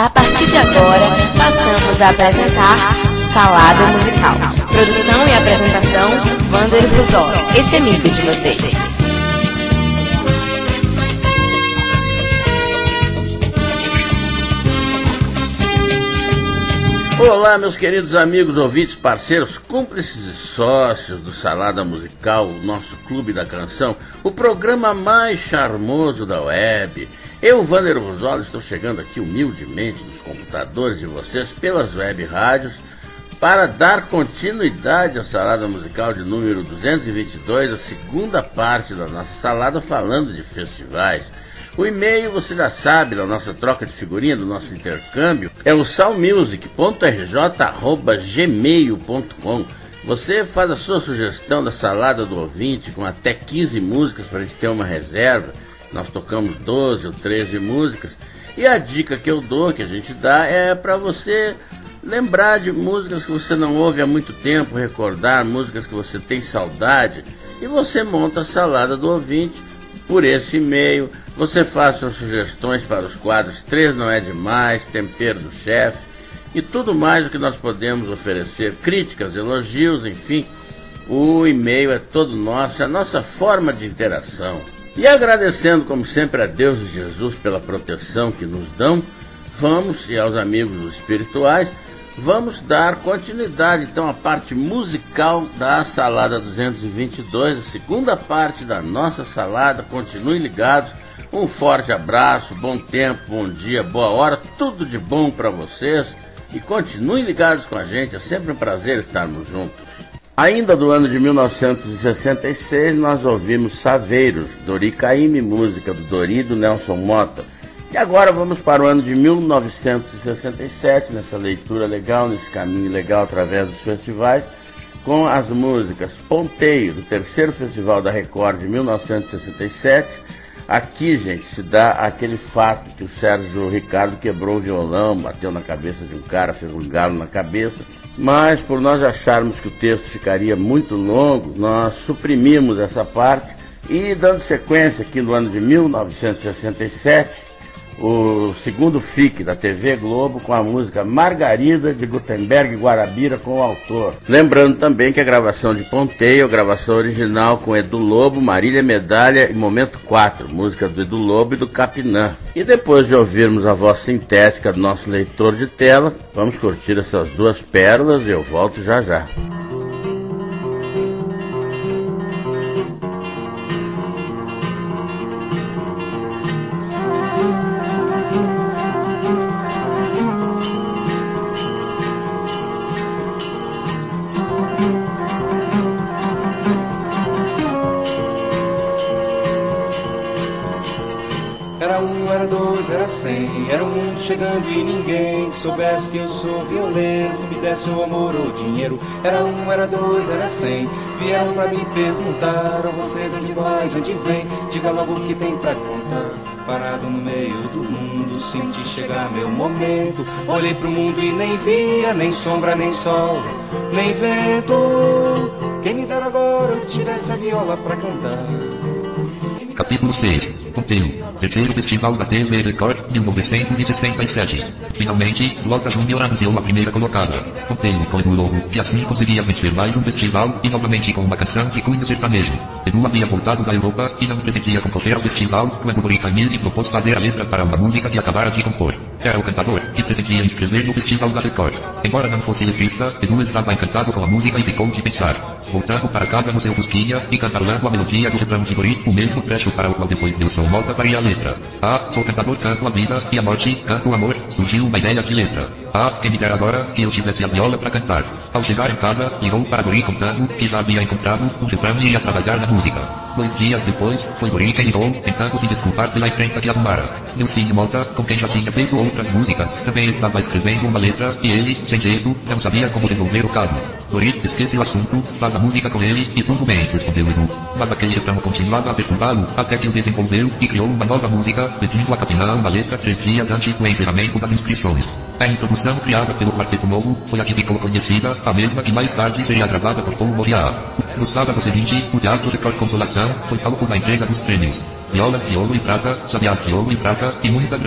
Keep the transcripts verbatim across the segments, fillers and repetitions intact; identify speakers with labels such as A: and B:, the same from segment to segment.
A: A partir de agora, passamos a apresentar Salada Musical. Produção e apresentação, Wander Buzol, esse amigo de vocês.
B: Olá, meus queridos amigos, ouvintes, parceiros, cúmplices e sócios do Salada Musical, o nosso clube da canção, o programa mais charmoso da web. Eu, Wander Buzol, estou chegando aqui humildemente nos computadores de vocês pelas web rádios para dar continuidade à Salada Musical de número duzentos e vinte e dois, a segunda parte da nossa salada falando de festivais. O e-mail, você já sabe, da nossa troca de figurinha, do nosso intercâmbio, é o salmusic ponto r j arroba gmail ponto com. Você faz a sua sugestão da salada do ouvinte com até quinze músicas para a gente ter uma reserva. Nós tocamos doze ou treze músicas. E a dica que eu dou, que a gente dá, é para você lembrar de músicas que você não ouve há muito tempo, recordar músicas que você tem saudade. E você monta a salada do ouvinte por esse e-mail. Você faz suas sugestões para os quadros três não é demais, Tempero do Chefe e tudo mais o que nós podemos oferecer, críticas, elogios, enfim. O e-mail é todo nosso, é a nossa forma de interação. E agradecendo, como sempre, a Deus e Jesus pela proteção que nos dão, vamos, e aos amigos espirituais, vamos dar continuidade, então, à parte musical da Salada duzentos e vinte e dois, a segunda parte da nossa salada. Continuem ligados, um forte abraço, bom tempo, bom dia, boa hora, tudo de bom para vocês, e continuem ligados com a gente, é sempre um prazer estarmos juntos. Ainda do ano de mil novecentos e sessenta e seis, nós ouvimos Saveiros, Dori Caymmi, música do Dori e do Nelson Motta. E agora vamos para o ano de mil novecentos e sessenta e sete, nessa leitura legal, nesse caminho legal através dos festivais, com as músicas Ponteio, do terceiro Festival da Record de mil novecentos e sessenta e sete. Aqui, gente, se dá aquele fato que o Sérgio Ricardo quebrou o violão, bateu na cabeça de um cara, fez um galo na cabeça. Mas por nós acharmos que o texto ficaria muito longo, nós suprimimos essa parte e, dando sequência aqui no ano de mil novecentos e sessenta e sete, o segundo F I C da T V Globo com a música Margarida, de Gutenberg e Guarabira, com o autor. Lembrando também que a gravação de Ponteio, a gravação original com Edu Lobo, Marília Medalha e Momento quatro, música do Edu Lobo e do Capinã. E depois de ouvirmos a voz sintética do nosso leitor de tela, vamos curtir essas duas pérolas e eu volto já já.
C: Era o mundo chegando e ninguém soubesse que eu sou violento, me desse o amor ou dinheiro. Era um, era dois, era cem. Vieram pra me perguntar, oh, você de onde vai, de onde vem? Diga logo o que tem pra contar. Parado no meio do mundo, senti chegar meu momento. Olhei pro mundo e nem via, nem sombra, nem sol, nem vento. Quem me dera agora eu tivesse a viola pra cantar.
D: Capítulo seis. Ponteio. Terceiro Festival da T V Record, mil novecentos e sessenta e sete. Finalmente, Lota Júnior anunciou a primeira colocada. Ponteio com Edu Lobo, que assim conseguia vencer mais um festival, e novamente com uma canção de cunho sertanejo. Edu havia voltado da Europa, e não pretendia concorrer ao festival, quando Dori Caymmi propôs fazer a letra para uma música que acabara de compor. Era o cantador, que pretendia inscrever no Festival da Record. Embora não fosse letrista, Edu estava encantado com a música e ficou de pensar. Voltando para casa no seu Fusquinha, e cantarolando a melodia do refrão de Dori, o mesmo trecho para o qual depois Nelson Motta faria a letra. Ah, sou cantador, canto a vida e a morte, canto o amor, surgiu uma ideia de letra. Ah, quem me dera agora que eu tivesse a viola para cantar. Ao chegar em casa, ligou para Dori contando que já havia encontrado um refrão e ia trabalhar na música. Dois dias depois, foi Dori quem ligou, tentando se desculpar pela encrenca que arrumara. Nelson Motta, com quem já tinha feito outras músicas, também estava escrevendo uma letra e ele, sem jeito, não sabia como resolver o caso. Dori, esquece o assunto, faz a música com ele e tudo bem, respondeu Edu. Mas aquele refrão continuava a perturbá-lo, até que o desenvolveu e criou uma nova música, pedindo a Capinã uma letra três dias antes do encerramento das inscrições. A introdução criada pelo Quarteto Novo foi a que ficou conhecida, a mesma que mais tarde seria gravada por Paulo Moriá. No sábado seguinte, o Teatro Record Consolação foi palco da entrega dos prêmios. Violas de ouro e prata, sabiás de ouro e prata e muita grana.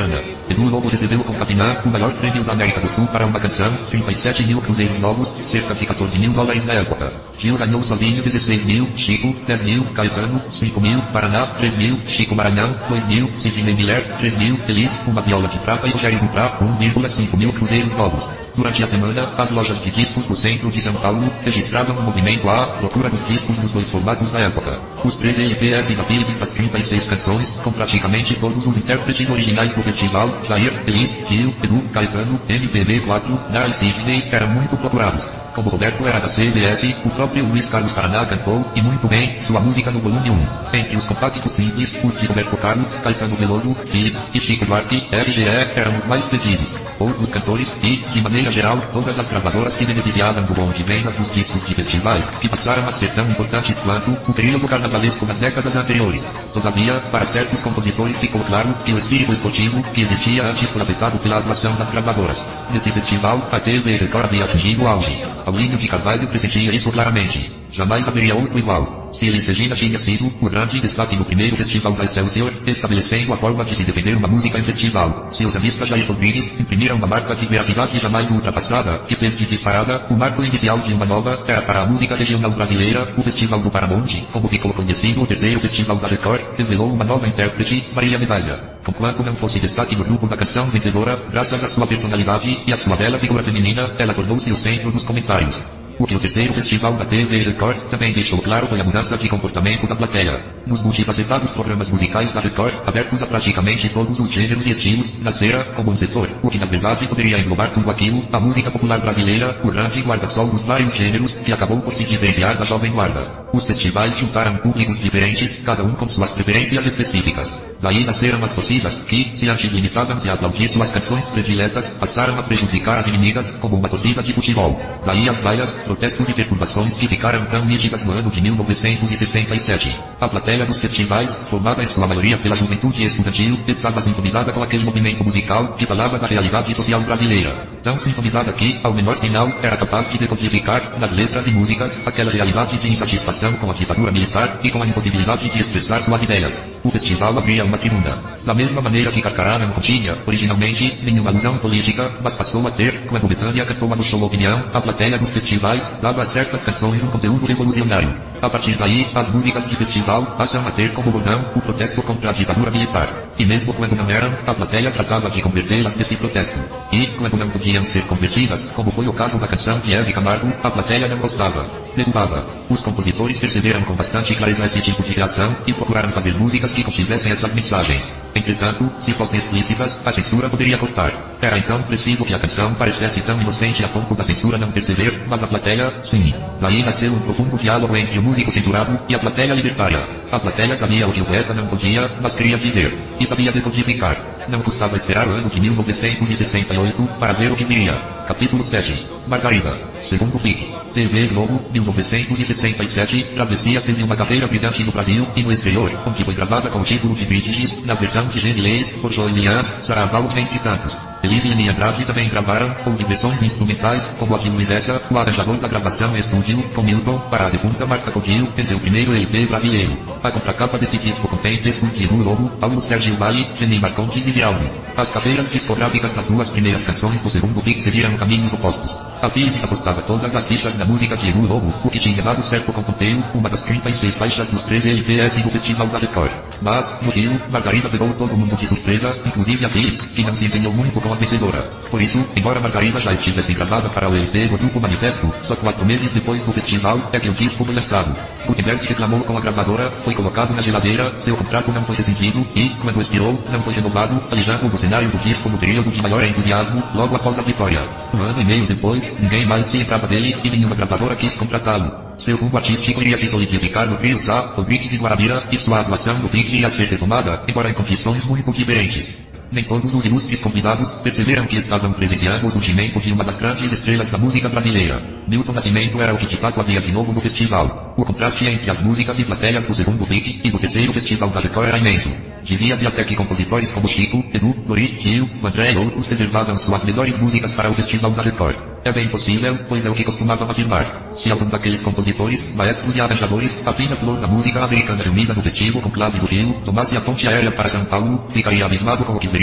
D: Edu Lobo recebeu com Capinã o maior prêmio da América do Sul para uma canção, trinta e sete mil cruzeiros novos, cerca de quatorze mil dólares na época. Gil ganhou sozinho dezesseis mil, Chico, dez mil, Caetano, cinco mil, Paraná, três mil, Chico Maranhão, dois mil, Sidney Miller, três mil, Elis, uma viola de prata e Rogério Duprá, um vírgula cinco mil cruzeiros novos. Durante a semana, as lojas de discos do centro de São Paulo registravam um movimento à procura dos discos nos dois formatos da época. Os três L Ps da Philips das trinta e seis canções, com praticamente todos os intérpretes originais do festival, Jair, Elis, Gil, Edu, Caetano, M P B quatro, Dar e Sidney, eram muito procurados. Como Roberto era da C B S, o próprio Luiz Carlos Paraná cantou, e muito bem, sua música no volume um. Entre os compactos simples, os de Roberto Carlos, Caetano Veloso, Philips e Chico Buarque, R G E, eram os mais pedidos. Outros cantores e, de maneira geral, todas as gravadoras se beneficiavam do bom de vendas dos discos de festivais, que passaram a ser tão importantes quanto o período carnavalesco nas décadas anteriores. Todavia, para certos compositores ficou claro que o espírito esportivo que existia antes foi afetado pela atuação das gravadoras. Nesse festival, a T V Record havia atingido o auge. Paulinho de Carvalho pressentia isso claramente. Jamais haveria outro igual. Se Elis Regina tinha sido o grande destaque no primeiro festival da Excelsior, estabelecendo a forma de se defender uma música em festival, seus amistas Jair Rodrigues imprimiram uma marca de veracidade jamais ultrapassada, que fez de disparada o marco inicial de uma nova era para a música regional brasileira. O Festival do Paramount, como ficou conhecido o terceiro festival da Record, revelou uma nova intérprete, Maria Medalha. Conquanto não fosse destaque no grupo da canção vencedora, graças à sua personalidade e à sua bela figura feminina, ela tornou-se o centro dos comentários. O que o terceiro festival da T V Record também deixou claro foi a mudança de comportamento da plateia. Nos multifacetados programas musicais da Record, abertos a praticamente todos os gêneros e estilos, nascera, como um setor, o que na verdade poderia englobar tudo aquilo, a música popular brasileira, o grande guarda-sol dos vários gêneros, que acabou por se diferenciar da jovem guarda. Os festivais juntaram públicos diferentes, cada um com suas preferências específicas. Daí nasceram as torcidas, que, se antes limitavam-se a aplaudir suas canções prediletas, passaram a prejudicar as inimigas, como uma torcida de futebol. Daí as vaias, protestos e perturbações que ficaram tão nítidas no ano de mil novecentos e sessenta e sete. A plateia dos festivais, formada em sua maioria pela juventude estudantil, estava sintonizada com aquele movimento musical que falava da realidade social brasileira. Tão sintonizada que, ao menor sinal, era capaz de decodificar, nas letras e músicas, aquela realidade de insatisfação com a ditadura militar e com a impossibilidade de expressar suas ideias. O festival abria uma tribuna. Da mesma maneira que Carcará não continha, originalmente, nenhuma alusão política, mas passou a ter, quando Betânia cantou a no show Opinião, a plateia dos festivais dava a certas canções um conteúdo revolucionário. A partir daí, as músicas de festival passam a ter como bordão o protesto contra a ditadura militar. E mesmo quando não eram, a plateia tratava de convertê-las nesse protesto. E, quando não podiam ser convertidas, como foi o caso da canção Pierre Camargo, a plateia não gostava. Derrubava. Os compositores perceberam com bastante clareza esse tipo de reação e procuraram fazer músicas que contivessem essas mensagens. Entretanto, se fossem explícitas, a censura poderia cortar. Era então preciso que a canção parecesse tão inocente a ponto da censura não perceber, mas a plateia, sim. Daí nasceu um profundo diálogo entre o músico censurado e a plateia libertária. A plateia sabia o que o poeta não podia, mas queria dizer. E sabia decodificar. Não custava esperar o ano de mil novecentos e sessenta e oito para ver o que viria. Capítulo sete. Margarida. Segundo Pique. T V Globo, mil novecentos e sessenta e sete, Travessia teve uma carreira brilhante no Brasil e no exterior, onde foi gravada com o título de Bridges, na versão de Jenny Lees, por Joe Elias, Saraval, entre tantos. Elis e Eni Andrade também gravaram, ou de versões instrumentais, como a de Luiz Essa, o arranjador da gravação estúdio, com Milton, para a defunta Marta Codil, em seu primeiro L P brasileiro. A contracapa desse disco contém textos de Edu Lobo, Paulo Sérgio Vale, Jenny Marcondes e Vialdo. As carreiras discográficas das duas primeiras canções do segundo Pique seguiram caminhos opostos. A Philips apostava todas as fichas na música de Edu Lobo, o que tinha dado certo com Ponteio, uma das trinta e seis faixas dos treze L Ps do Festival da Record. Mas, no Rio, Margarida pegou todo mundo de surpresa, inclusive a Philips, que não se empenhou muito com a vencedora. Por isso, embora Margarida já estivesse gravada para o L P do grupo Manifesto, só quatro meses depois do festival é que o disco foi lançado. Gutenberg reclamou com a gravadora, foi colocado na geladeira, seu contrato não foi rescindido e, quando expirou, não foi renovado, alijando do cenário do disco no período de maior entusiasmo, logo após a vitória. Um ano e meio depois, ninguém mais se lembrava dele e nenhuma gravadora quis contratá-lo. Seu rumo artístico iria se solidificar no trio Sá, Rodrigues e Guarabira, e sua atuação no Pique iria ser retomada, embora em condições muito diferentes. Nem todos os ilustres convidados perceberam que estavam presenciando o surgimento de uma das grandes estrelas da música brasileira. Milton Nascimento era o que de fato havia de novo no festival. O contraste entre as músicas e plateias do segundo Pique e do terceiro festival da Record era imenso. Dizia-se até que compositores como Chico, Edu, Lori, Gil, Vandré e outros reservavam suas melhores músicas para o festival da Record. É bem possível, pois é o que costumavam afirmar. Se algum daqueles compositores, maestros e arranjadores, a fina flor da música americana reunida no festivo conclave do Rio, tomasse a ponte aérea para São Paulo, ficaria abismado com o que veria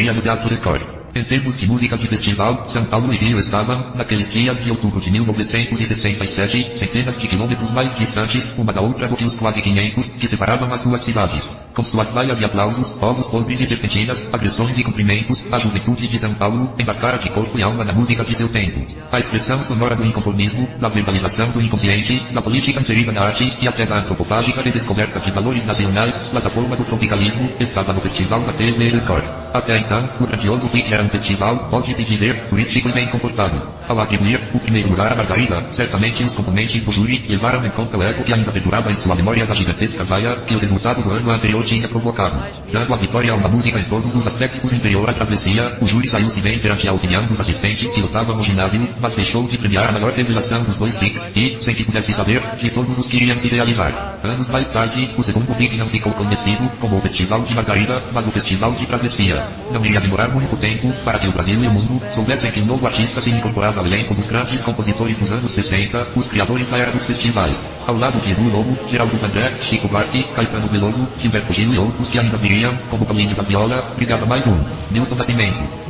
D: seria no Teatro Record. Em termos de música de festival, São Paulo e Rio estavam, naqueles dias de outubro de mil novecentos e sessenta e sete, centenas de quilômetros mais distantes, uma da outra do que os quase quinhentos, que separavam as duas cidades. Com suas vaias e aplausos, ovos podres e serpentinas, agressões e cumprimentos, a juventude de São Paulo embarcara de corpo e alma na música de seu tempo. A expressão sonora do inconformismo, da verbalização do inconsciente, da política inserida na arte e até da antropofágica redescoberta de valores nacionais, plataforma do tropicalismo, estava no Festival da T V Record. Até então, o grandioso Flick era um festival, pode-se dizer, turístico e bem comportado. Ao atribuir o primeiro lugar à Margarida, certamente os componentes do júri levaram em conta o eco que ainda perdurava em sua memória da gigantesca vaia que o resultado do ano anterior tinha provocado. Dando a vitória a uma música em todos os aspectos inferior à travessia, o júri saiu-se bem perante a opinião dos assistentes que lutavam no ginásio, mas deixou de premiar a maior revelação dos dois Flicks e, sem que pudesse saber, de todos os que iriam se realizar. Anos mais tarde, o segundo Flick não ficou conhecido como o Festival de Margarida, mas o Festival de Travessia. Não iria demorar muito tempo para que o Brasil e o mundo soubessem que um novo artista se incorporava ao elenco dos grandes compositores dos anos sessenta, os criadores da era dos festivais. Ao lado de Edu Lobo, Geraldo Vandré, Chico Buarque, Caetano Veloso, Gilberto Gil e outros que ainda viriam, como Paulinho da Viola, brigava mais um, Milton Nascimento.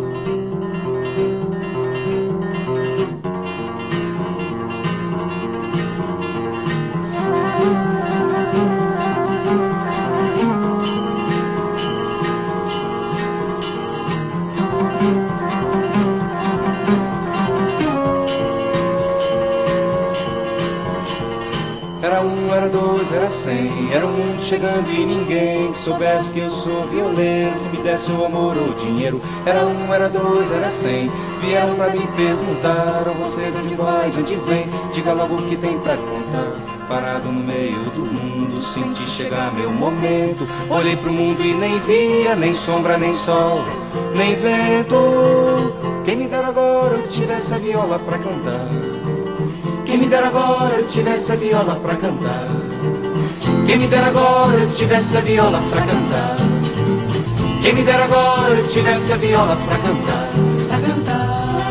C: Era o mundo chegando e ninguém que soubesse que eu sou violeiro, que me desse o amor ou dinheiro. Era um, era dois, era cem. Vieram pra me perguntar, ou você de onde vai, de onde vem? Diga logo o que tem pra contar. Parado no meio do mundo, senti chegar meu momento. Olhei pro mundo e nem via, nem sombra, nem sol, nem vento. Quem me dera agora eu tivesse a viola pra cantar. Quem me dera agora eu tivesse a viola pra cantar. Quem me dera agora eu tivesse a viola pra cantar. Quem me dera agora eu tivesse a viola pra cantar. Pra cantar.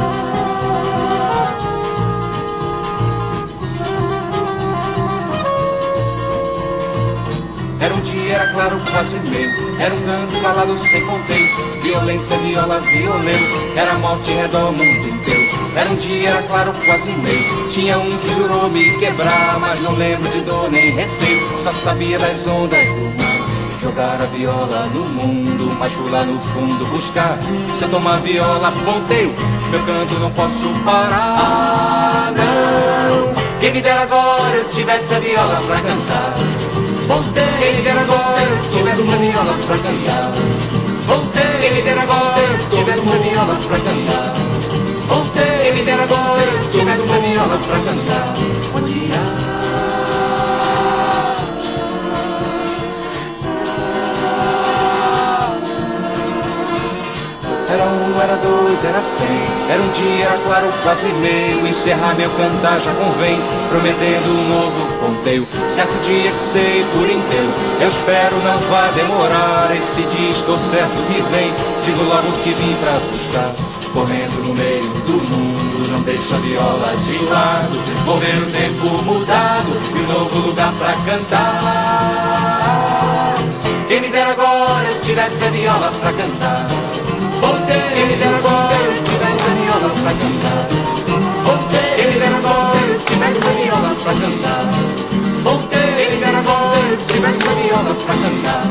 C: Era um dia, era claro, quase meio. Era um canto calado sem conteúdo. Violência, viola, violento. Era morte em redor o mundo inteiro. Era um dia, era claro, quase meio. Tinha um que jurou me quebrar, mas não lembro de dor nem receio. Só sabia das ondas do mar. Jogar a viola no mundo, mas fui lá no fundo buscar. Se eu tomar viola, ponteio, meu canto não posso parar, não. Quem me dera agora eu tivesse a viola pra cantar. Ponteio. Quem me dera agora eu tivesse a viola pra cantar. Ponteio. Quem me dera agora eu tivesse a viola pra cantar. Ponteio. Quem me dera agora eu tivesse a viola pra cantar. Bom dia. Era um, era dois, era cem. Era um dia, era claro, quase meio. Encerrar meu cantar já convém, prometendo um novo ponteio. Certo dia que sei por inteiro, eu espero não vai demorar. Esse dia estou certo que vem, digo logo que vim pra buscar. Correndo no meio do mundo, não deixa a viola de lado. Vou ver o tempo mudado e um novo lugar pra cantar. Quem me dera agora eu tivesse a viola pra cantar. Quem me dera agora eu tivesse a viola pra cantar. Quem me dera agora eu tivesse a viola pra cantar. Quem me dera agora eu tivesse a viola pra cantar.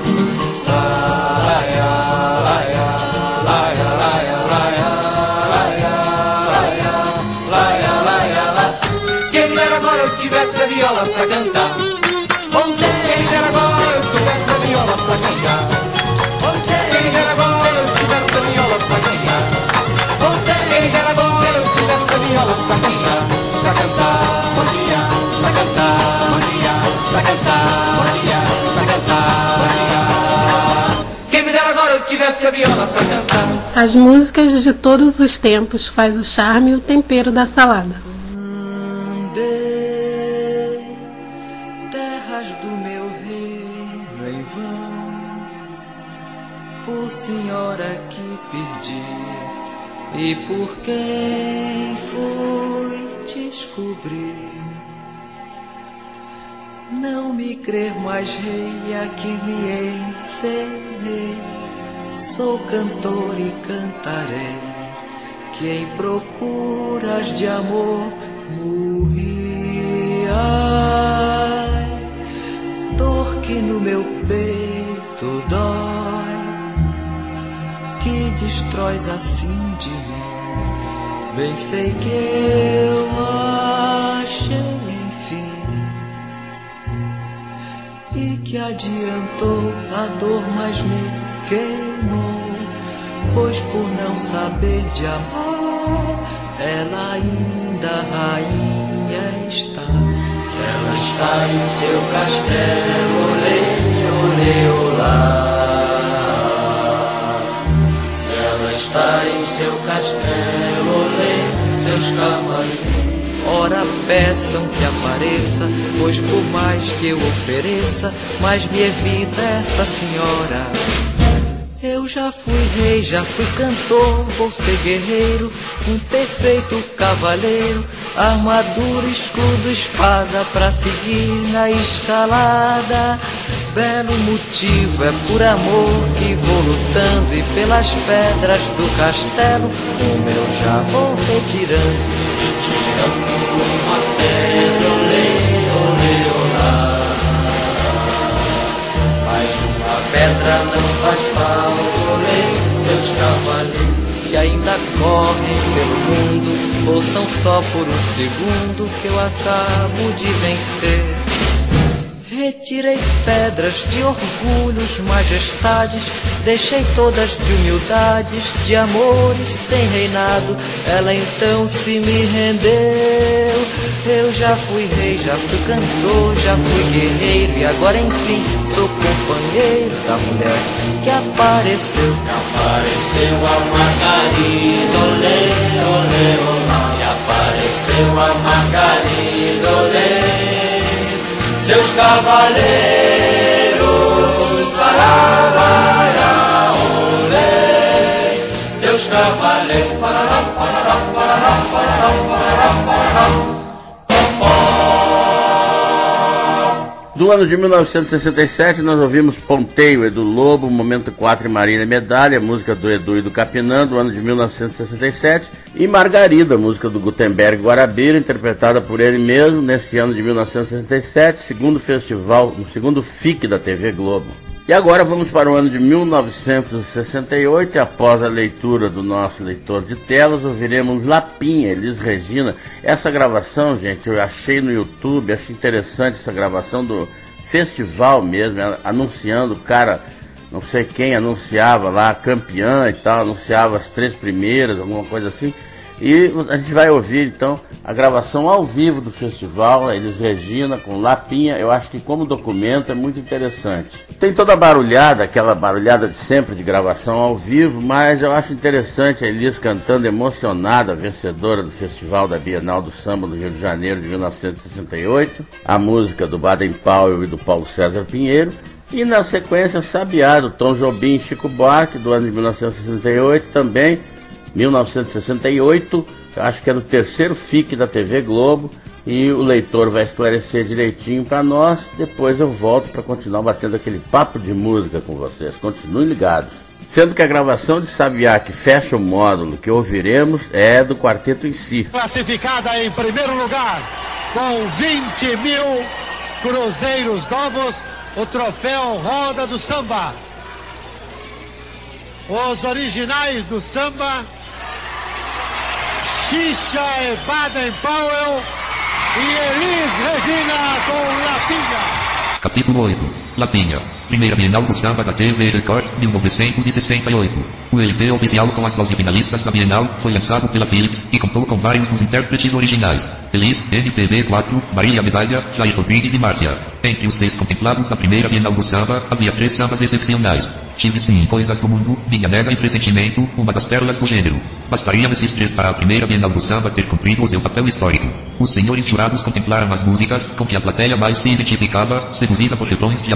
C: Laia, laia, laia, laia, laia, laia, laia, laia, laia. Quem me dera agora eu tivesse a viola pra cantar. Quem me dera agora eu tivesse a viola pra cantar. Quem me dera agora eu tivesse a viola pra cantar. Quem me dera agora eu tivesse a viola pra cantar. Pra cantar, bom dia, pra cantar, bom dia, pra cantar, bom dia, pra cantar, bom dia. Quem me dera agora eu tivesse a viola pra cantar.
E: As músicas de todos os tempos faz o charme e o tempero da salada.
F: Andei terras do meu reino em vão, por senhora que perdi e por quem fui descobrir. Não me crer mais rei, a que me encerrei, Sou cantor e cantarei, que em procuras de amor morri. Ai, dor que no meu peito dói, que destróis assim de mim. Bem sei que eu achei enfim, e que adiantou a dor, mas me queimou, pois por não saber de amor, ela ainda rainha está. Ela está em seu castelo, olê, olê, olá. Ela está em seu castelo, olê, seus cavaleiros. Ora peçam que apareça, pois por mais que eu ofereça, mais me evita essa senhora. Eu já fui rei, já fui cantor, vou ser guerreiro, um perfeito cavaleiro, armadura, escudo, espada, pra seguir na escalada. Belo motivo é por amor que vou lutando, e pelas pedras do castelo o meu já vou retirando. Retirando uma pedra, olê, olê, olá. Mas uma pedra não faz falta, olê, seus cavaleiros que ainda correm pelo mundo, ouçam só por um segundo que eu acabo de vencer. Retirei pedras de orgulhos, majestades, deixei todas de humildades, de amores sem reinado. Ela então se me rendeu. Eu já fui rei, já fui cantor, já fui guerreiro, e agora enfim sou companheiro da mulher que apareceu.
G: Me apareceu a Margarida, olê, olê, olá. Me apareceu a Margarida, olê, seus cavaleiros, parará, olê, seus cavaleiros, parará, parará, parará, parará, parará, parará.
B: Do ano de mil novecentos e sessenta e sete, nós ouvimos Ponteio, Edu Lobo, Momento quatro e Marília Medalha, música do Edu e do Capinã, do ano de mil novecentos e sessenta e sete, e Margarida, música do Gutenberg Guarabira, interpretada por ele mesmo nesse ano de mil novecentos e sessenta e sete, segundo festival, no segundo F I C da T V Globo. E agora vamos para o ano de mil novecentos e sessenta e oito, e após a leitura do nosso leitor de telas, ouviremos Lapinha, Elis Regina. Essa gravação, gente, eu achei no YouTube, achei interessante essa gravação do festival mesmo, anunciando o cara, não sei quem, anunciava lá, campeã e tal, anunciava as três primeiras, alguma coisa assim. E a gente vai ouvir então a gravação ao vivo do festival, Elis Regina com Lapinha. Eu acho que como documento é muito interessante. Tem toda a barulhada, aquela barulhada de sempre de gravação ao vivo, mas eu acho interessante a Elis cantando emocionada, vencedora do Festival da Bienal do Samba do Rio de Janeiro de mil novecentos e sessenta e oito, a música do Baden Powell e do Paulo César Pinheiro. E na sequência Sabiá, do Tom Jobim e Chico Buarque, do ano de mil novecentos e sessenta e oito, também mil novecentos e sessenta e oito, acho que é do terceiro F I C da T V Globo, e o leitor vai esclarecer direitinho para nós. Depois eu volto para continuar batendo aquele papo de música com vocês. Continuem ligados. Sendo que a gravação de Sabiá, que fecha o módulo que ouviremos, é do quarteto em si.
H: Classificada em primeiro lugar, com vinte mil cruzeiros novos, o troféu Roda do Samba. Os originais do samba, Xixa e Baden Powell e Elis Regina com Lapinha.
D: Capítulo oito. Lapinha. Primeira Bienal do Samba da T V Record, mil novecentos e sessenta e oito. O L P oficial com as doze finalistas da Bienal foi lançado pela Philips e contou com vários dos intérpretes originais: Elis, M P B quatro, Marília Medalha, Jair Rodrigues e Márcia. Entre os seis contemplados da primeira Bienal do Samba, havia três sambas excepcionais: Tive Sim, Coisas do Mundo, Minha Nega e Pressentimento, uma das pérolas do gênero. Bastariam esses três para a primeira Bienal do Samba ter cumprido o seu papel histórico. Os senhores jurados contemplaram as músicas com que a plateia mais se identificava, seduzida por refrões de apenas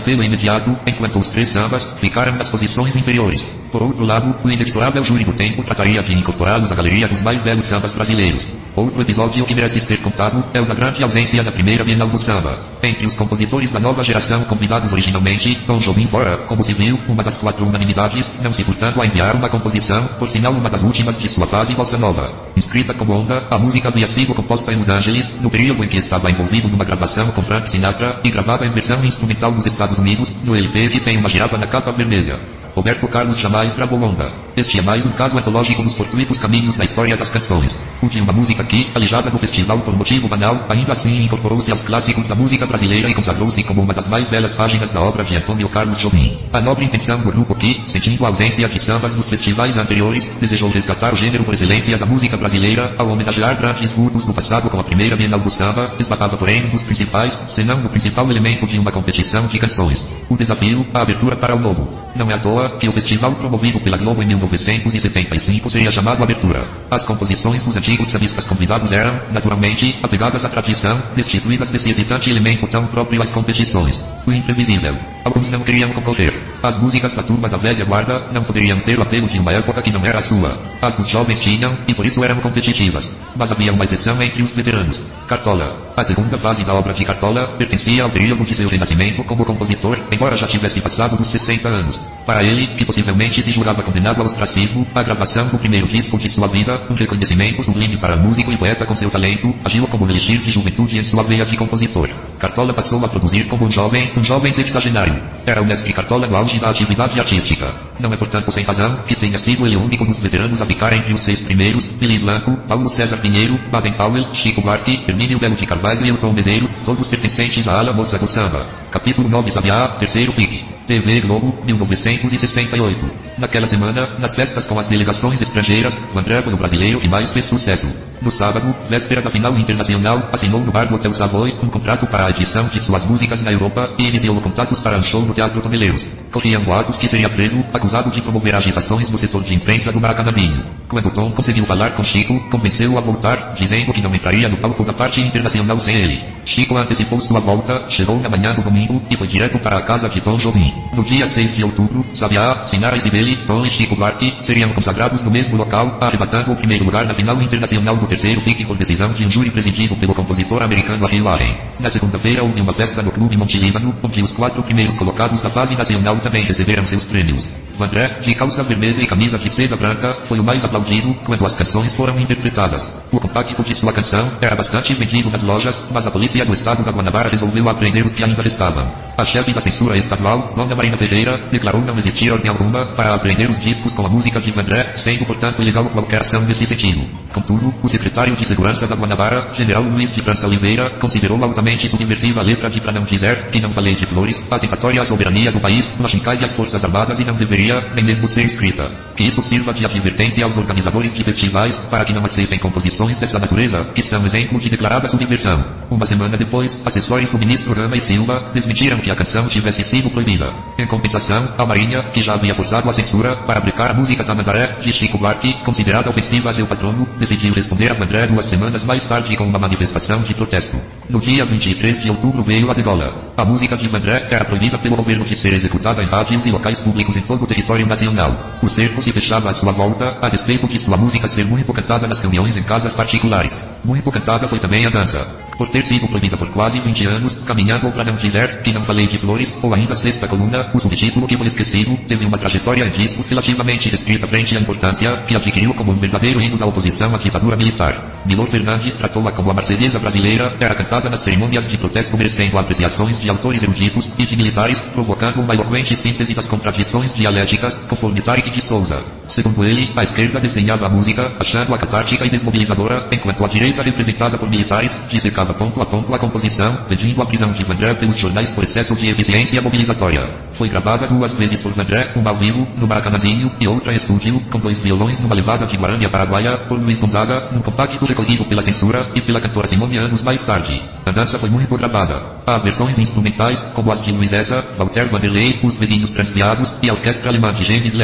D: apelo imediato, enquanto os três sambas ficaram nas posições inferiores. Por outro lado, o inexorável júri do tempo trataria de incorporá-los à galeria dos mais belos sambas brasileiros. Outro episódio que merece ser contado é o da grande ausência da primeira Bienal do Samba. Entre os compositores da nova geração convidados originalmente, Tom Jobim fora, como se viu, uma das quatro unanimidades, não se portanto a enviar uma composição, por sinal uma das últimas de sua fase bossa nova. Inscrita como onda, a música havia sido composta em Los Angeles, no período em que estava envolvido numa gravação com Frank Sinatra, e gravada em versão instrumental nos Estados Unidos, no L P que tem uma girafa na capa vermelha. Roberto Carlos jamais gravou onda. Este é mais um caso antológico dos fortuitos caminhos da história das canções. O de uma música que, alijada do festival por motivo banal, ainda assim incorporou-se aos clássicos da música brasileira e consagrou-se como uma das mais belas páginas da obra de Antônio Carlos Jobim. A nobre intenção do grupo que, sentindo a ausência de sambas nos festivais anteriores, desejou resgatar o gênero por excelência da música brasileira, ao homenagear grandes vultos do passado com a primeira Bienal do Samba, esbarrava porém um dos principais, se não o principal elemento de uma competição de canções. O desafio, a abertura para o novo. Não é à toa que o festival promovido pela Globo em mil novecentos e setenta e cinco seria chamado Abertura. As composições dos antigos sambistas convidados eram, naturalmente, apegadas à tradição, destituídas desse excitante elemento tão próprio às competições. O imprevisível. Alguns não queriam concorrer. As músicas da turma da velha guarda não poderiam ter o apelo de uma época que não era a sua. As dos jovens tinham, e por isso eram competitivas. Mas havia uma exceção entre os veteranos. Cartola. A segunda fase da obra de Cartola pertencia ao período de seu renascimento como compositor, embora já tivesse passado dos sessenta anos. Para ele, que possivelmente se julgava condenado ao ostracismo, a gravação do primeiro disco de sua vida, um reconhecimento sublime para músico e poeta com seu talento, agiu como um elixir de juventude em sua veia de compositor. Cartola passou a produzir como um jovem, um jovem sexagenário. Era o mestre Cartola no auge da atividade artística. Não é portanto sem razão que tenha sido ele o único dos veteranos a ficar entre os seis primeiros, Billy Blanco, Paulo César Pinheiro, Baden Powell, Chico Buarque, Hermínio Belo de Carvalho e Elton Medeiros, todos pertencentes à ala moça do samba. Capítulo nove Sabiá, terceiro P I C. T V Globo, mil novecentos e sessenta e oito. Naquela semana, nas festas com as delegações estrangeiras, o André foi o brasileiro que mais fez sucesso. No sábado, véspera da final internacional, assinou no bar do Hotel Savoy um contrato para a edição de suas músicas na Europa e iniciou contatos para um show no Teatro Toneleiros. Corriam boatos que seria preso, acusado de promover agitações no setor de imprensa do Maracanãzinho. Quando Tom conseguiu falar com Chico, convenceu-o a voltar, dizendo que não entraria no palco da parte internacional sem ele. Chico antecipou sua volta, chegou na manhã do domingo e foi direto para a casa de Tom Jobim. No dia seis de outubro, Sabiá, Sinara e Sibeli, Tom e Chico Buarque seriam consagrados no mesmo local, arrebatando o primeiro lugar na final internacional do terceiro P I C por decisão de um júri presidido pelo compositor americano Harry Warren. Na segunda-feira houve uma festa no Clube Monte Líbano, onde os quatro primeiros colocados da fase nacional também receberam seus prêmios. Vandré, de calça vermelha e camisa de seda branca, foi o mais aplaudido quando as canções foram interpretadas. O compacto de sua canção era bastante vendido nas lojas, mas a polícia do estado da Guanabara resolveu apreender os que ainda restavam. A chefe da censura estadual, Dona Marina Ferreira, declarou não existir ordem alguma para apreender os discos com a música de Vandré, sendo portanto ilegal qualquer ação nesse sentido. Contudo, o secretário de Segurança da Guanabara, General Luiz de França Oliveira, considerou altamente subversiva a letra de Pra Não Dizer, que não falei de flores, atentatória à soberania do país, machincai às forças armadas e não deveria, nem mesmo ser escrita. Que isso sirva de advertência aos organizadores de festivais, para que não aceitem composições dessa natureza, que são exemplo de declarada subversão. Uma semana depois, assessores do ministro Rama e Silva desmentiram que a canção tivesse sido proibida. Em compensação, a Marinha, que já havia forçado a censura para aplicar a música Tamandaré, de Chico Buarque, considerada ofensiva a seu patrono, decidiu responder a Vandré duas semanas mais tarde com uma manifestação de protesto. No dia vinte e três de outubro veio a degola. A música de Vandré era proibida pelo governo de ser executada em rádios e locais públicos em todo o território nacional. O cerco se fechava à sua volta, a respeito de sua música ser muito cantada nas reuniões em casas particulares. Muito cantada foi também a dança. Por ter sido proibida por quase vinte anos, caminhando Pra Não Dizer, que não falei de flores, ou ainda sexta coluna, o subtítulo que foi esquecido, teve uma trajetória em discos relativamente restrita frente à importância que adquiriu como um verdadeiro hino da oposição à ditadura militar. Milor Fernandes tratou-a como a Marselhesa brasileira, era cantada nas cerimônias de protesto merecendo apreciações de autores eruditos e de militares, provocando uma eloquente síntese das contradições dialéticas, conforme Tarek de Souza. Segundo ele, a esquerda desdenhava a música, achando-a catártica e desmobilizadora, enquanto a direita, representada por militares, dissecava ponto a ponto a composição, pedindo a prisão de Vandré pelos jornais por excesso de eficiência mobilizatória. Foi gravada duas vezes por Vandré, uma ao vivo, no Maracanãzinho, e outra em estúdio, com dois violões numa levada de Guarânia Paraguaia, por Luiz Gonzaga, num compacto recolhido pela censura e pela cantora Simone anos mais tarde. A dança foi muito gravada. Há versões instrumentais, como as de Luiz Essa, Walter Vanderlei, Os Velhinhos Transviados e a Orquestra Alemã de James Leste.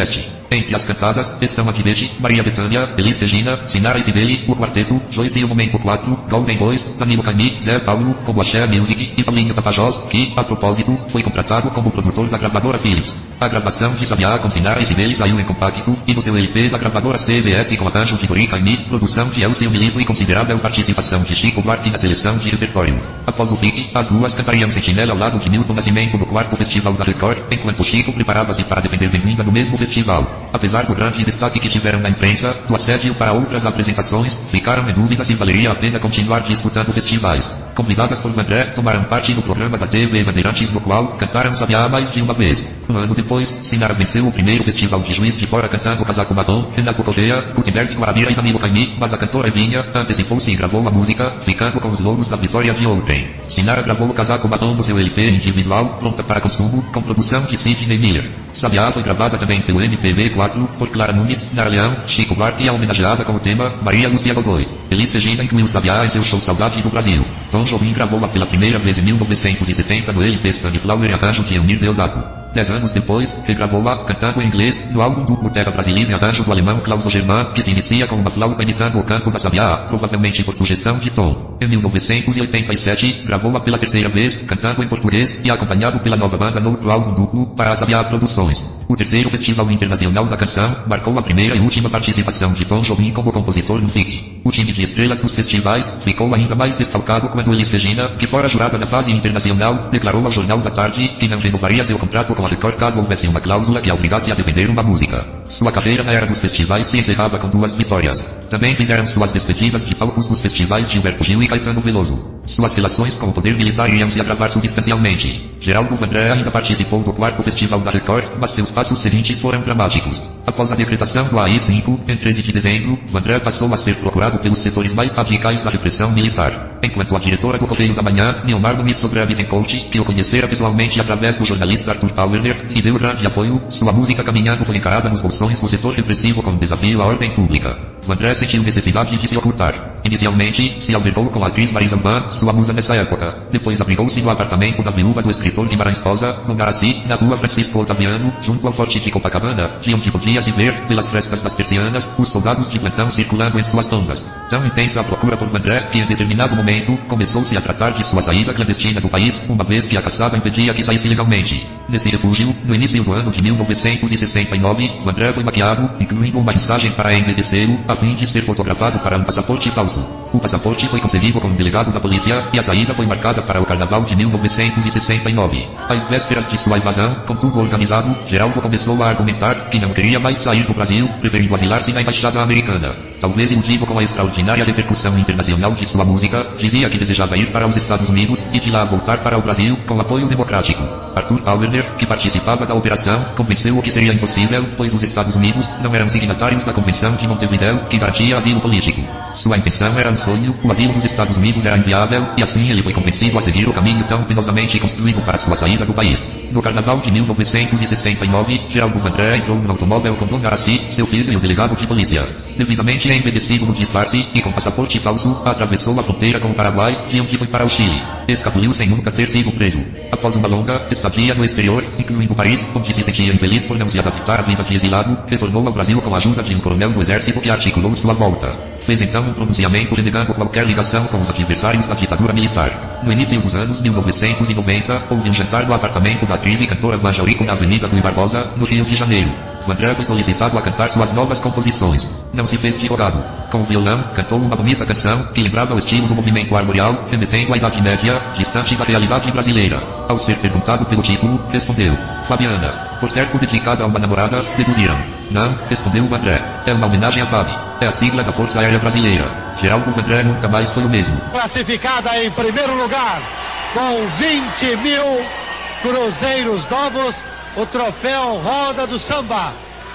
D: Entre as cantadas estão Aguilete, Maria Bethânia, Elis Regina, Sinara Isibeli, o Quarteto, Joyce e o Momento quatro, Golden Boys, Danilo Caimi, Zé Paulo, como Axé Music e Paulinho Tapajós, que, a propósito, foi contratado como produtor da gravadora Philips. A gravação de Sabiá com Sinara Isibeli saiu em compacto e no seu L P da gravadora C B S com arranjo de Dori Caimi, produção de Elcio Milito e considerável participação de Chico Buarque na seleção de repertório. Após o pique, as duas cantariam Sentinela ao lado de Milton Nascimento no quarto festival da Record, enquanto Chico preparava-se para defender Bem-vinda no mesmo festival. Apesar do grande destaque que tiveram na imprensa, do assédio para outras apresentações, ficaram em dúvida se valeria a pena continuar disputando festivais. Convidadas por Vandré, tomaram parte no programa da T V Bandeirantes, no qual cantaram Sabiá mais de uma vez. Um ano depois, Sinara venceu o primeiro festival de Juiz de Fora cantando Casaco Marrom, Renato Correia, Gutenberg Guarabira e Danilo Caimi, mas a cantora Evinha antecipou-se e gravou a música, ficando com os louros da vitória de ontem. Sinara gravou o Casaco Marrom no seu L P individual, pronta para consumo, com produção de Sidney Miller. Sabiá foi gravada também pelo M P B quatro, por Clara Nunes, Nara Leão, Chico Buarque e a homenageada com o tema Maria Lúcia Godoy. Elis Regina incluiu Sabiá em seu show Saudade do Brasil. Tom Jobim gravou-a pela primeira vez em mil novecentos e setenta no L P Sunflower e arranjo de Eunir Deodato. Dez anos depois, regravou-a, cantando em inglês, no álbum duplo Terra Brasilis e arranjo do alemão Klaus Germain, que se inicia com uma flauta imitando o canto da Sabiá, provavelmente por sugestão de Tom. Em mil novecentos e oitenta e sete, gravou-a pela terceira vez, cantando em português, e acompanhado pela nova banda no outro álbum duplo, para a Sabiá Produções. O terceiro Festival Internacional da Canção, marcou a primeira e última participação de Tom Jobim como compositor no F I C. O time de estrelas dos festivais ficou ainda mais desfalcado quando Elis Regina, que fora jurada na fase internacional, declarou ao Jornal da Tarde que não renovaria seu contrato com a Record caso houvesse uma cláusula que a obrigasse a defender uma música. Sua carreira na era dos festivais se encerrava com duas vitórias. Também fizeram suas despedidas de palcos dos festivais Gilberto Gil e Caetano Veloso. Suas relações com o poder militar iriam se agravar substancialmente. Geraldo Vandré ainda participou do quarto festival da Record, mas seus passos seguintes foram dramáticos. Após a decretação do A I cinco, em treze de dezembro, Vandré passou a ser procurado pelos setores mais radicais da repressão militar. Enquanto a diretora do Correio da Manhã, Neomar Nunes Sobra Bittencourt, que o conhecera pessoalmente através do jornalista Arthur Pauerner, e deu grande apoio, sua música Caminhando foi encarada nos bolsões do setor repressivo como desafio à ordem pública. Vandré sentiu necessidade de se ocultar. Inicialmente, se albergou com a atriz Marisa Ban, sua musa nessa época. Depois abrigou-se no apartamento da viúva do escritor Guimarães Rosa, Dona Araci, na rua Francisco Otaviano, junto ao Forte de Copacabana, de onde podia-se ver, pelas frestas das persianas, os soldados de plantão circulando em suas tondas. Tão intensa a procura por Vandré que em determinado momento, começou-se a tratar de sua saída clandestina do país, uma vez que a caçada impedia que saísse legalmente. Nesse refúgio, no início do ano de mil novecentos e sessenta e nove, Vandré foi maquiado, incluindo uma mensagem para embebedecê-lo, a fim de ser fotografado para um passaporte falso. O passaporte foi concedido como delegado da polícia, e a saída foi marcada para o carnaval de mil novecentos e sessenta e nove. Às vésperas de sua invasão, com tudo organizado, Geraldo começou a argumentar que não queria mais sair do Brasil, preferindo asilar-se na embaixada americana. Talvez iludido com a extraordinária repercussão internacional de sua música, dizia que desejava ir para os Estados Unidos e de lá voltar para o Brasil, com apoio democrático. Arthur Pauerner, que participava da operação, convenceu-o que seria impossível, pois os Estados Unidos não eram signatários da Convenção de Montevideo, que garantia asilo político. Sua intenção era um sonho, o asilo nos Estados Unidos era inviável, e assim ele foi convencido a seguir o caminho tão penosamente construído para sua saída do país. No carnaval de mil novecentos e sessenta e nove, Geraldo Vandré entrou num automóvel com Dona Araci, seu filho e o delegado de polícia. Devidamente embebecido no disfarce, e com passaporte falso, atravessou a fronteira com o Paraguai, de onde foi para o Chile. Escapuliu sem nunca ter sido preso. Após uma longa estadia no exterior, incluindo Paris, onde se sentia infeliz por não se adaptar à vida de exilado, retornou ao Brasil com a ajuda de um coronel do exército que articulou sua volta. Fez então um pronunciamento renegando qualquer ligação com os adversários da ditadura militar. No início dos anos mil novecentos e noventa, houve um jantar no apartamento da atriz e cantora Vanja Rico na Avenida Rui Barbosa, no Rio de Janeiro. Vandré foi solicitado a cantar suas novas composições. Não se fez de rogado. Com o violão, cantou uma bonita canção, que lembrava o estilo do movimento armorial, remetendo à Idade Média, distante da realidade brasileira. Ao ser perguntado pelo título, respondeu: Fabiana. Por certo dedicada a uma namorada, deduziram. Não, respondeu Vandré. É uma homenagem a Fabi. É a sigla da Força Aérea Brasileira. Geraldo Vandré nunca mais foi o mesmo.
H: Classificada em primeiro lugar, com vinte mil cruzeiros novos, o troféu Roda do Samba.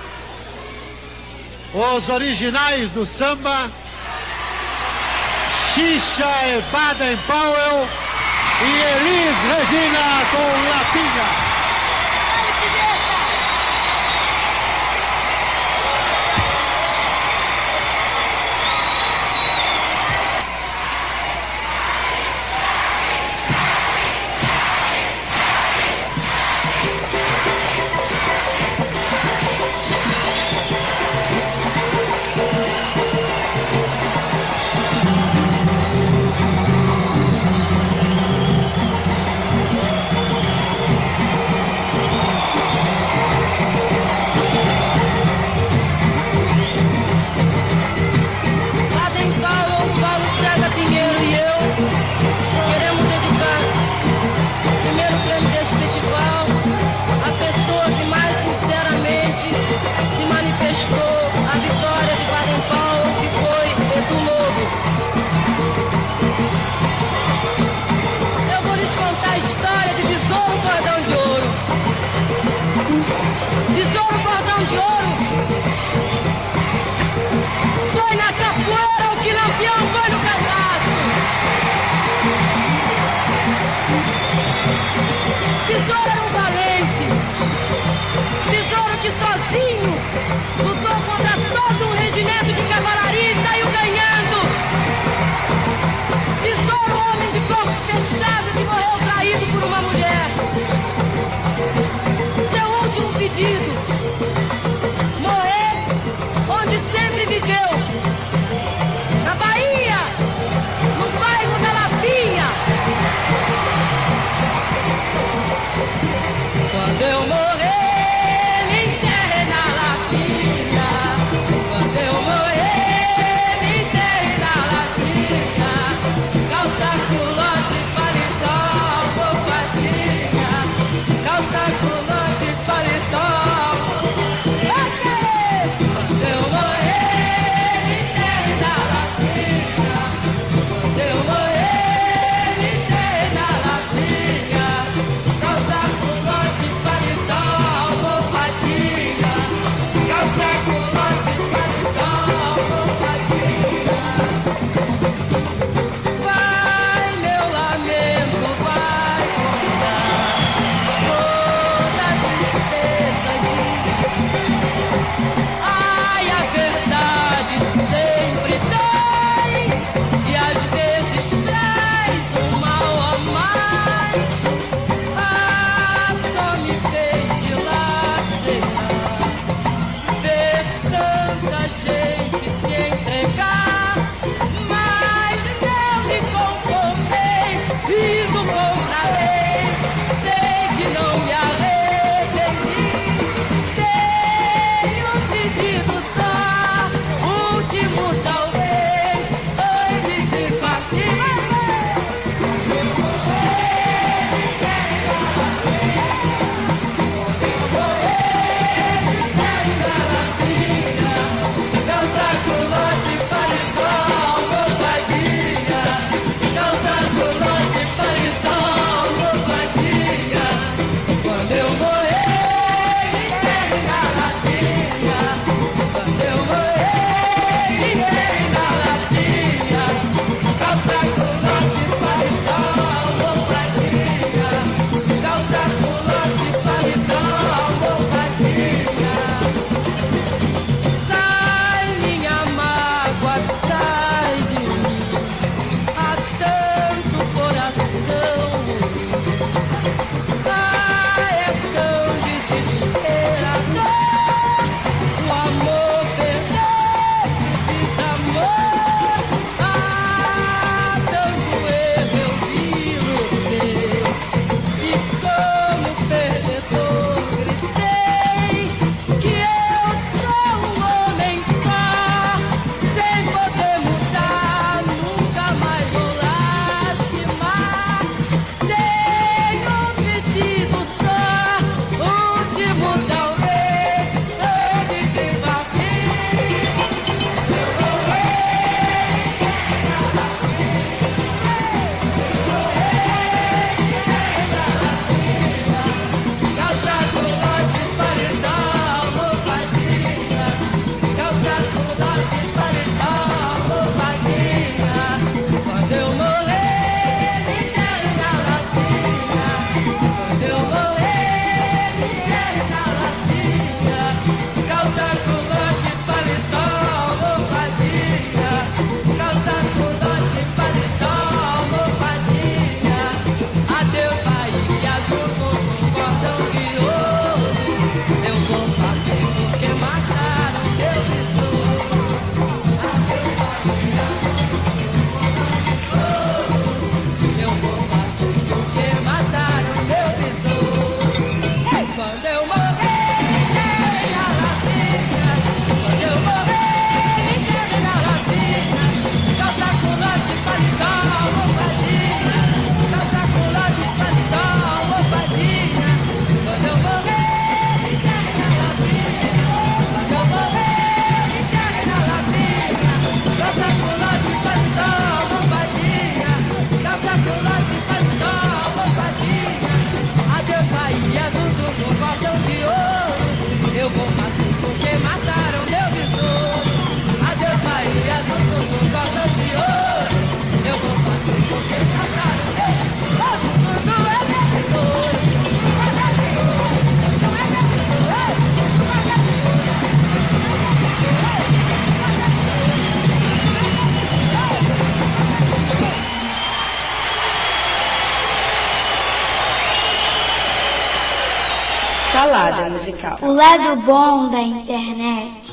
H: Os originais do samba, Xixa e Baden Powell e Elis Regina com Lapinha.
A: Salada Musical.
I: O lado bom da internet.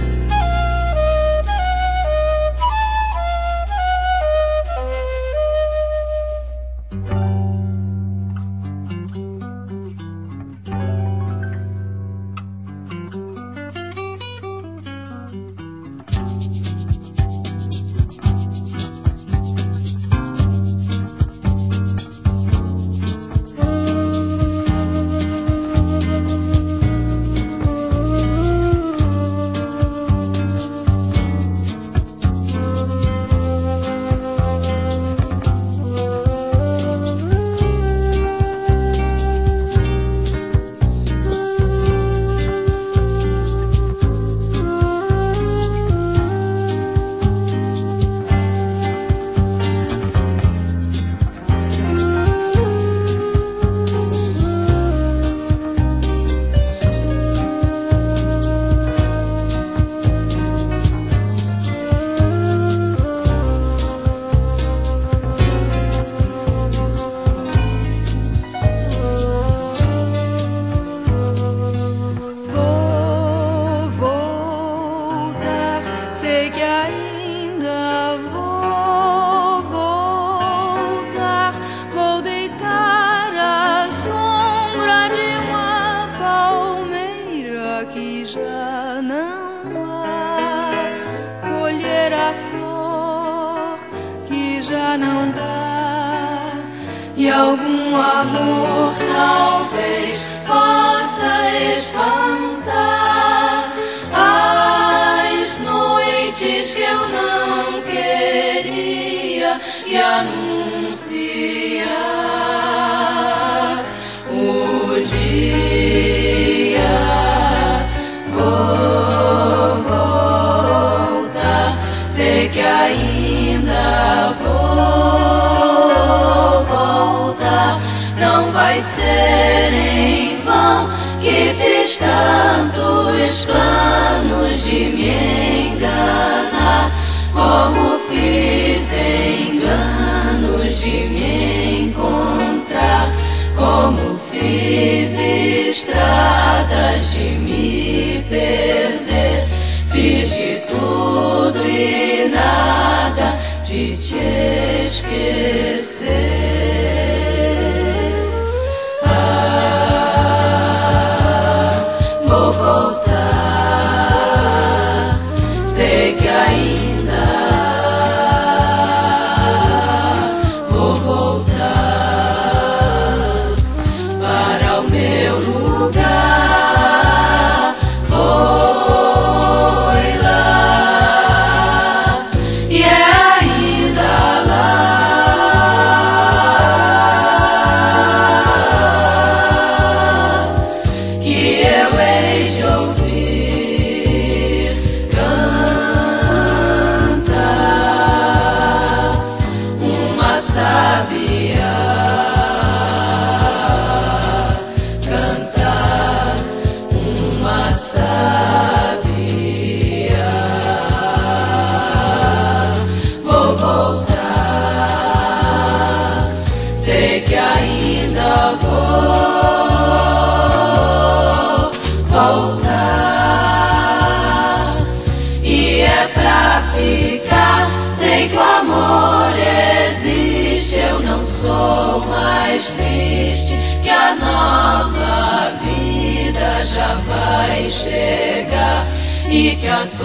J: Já vai chegar e que a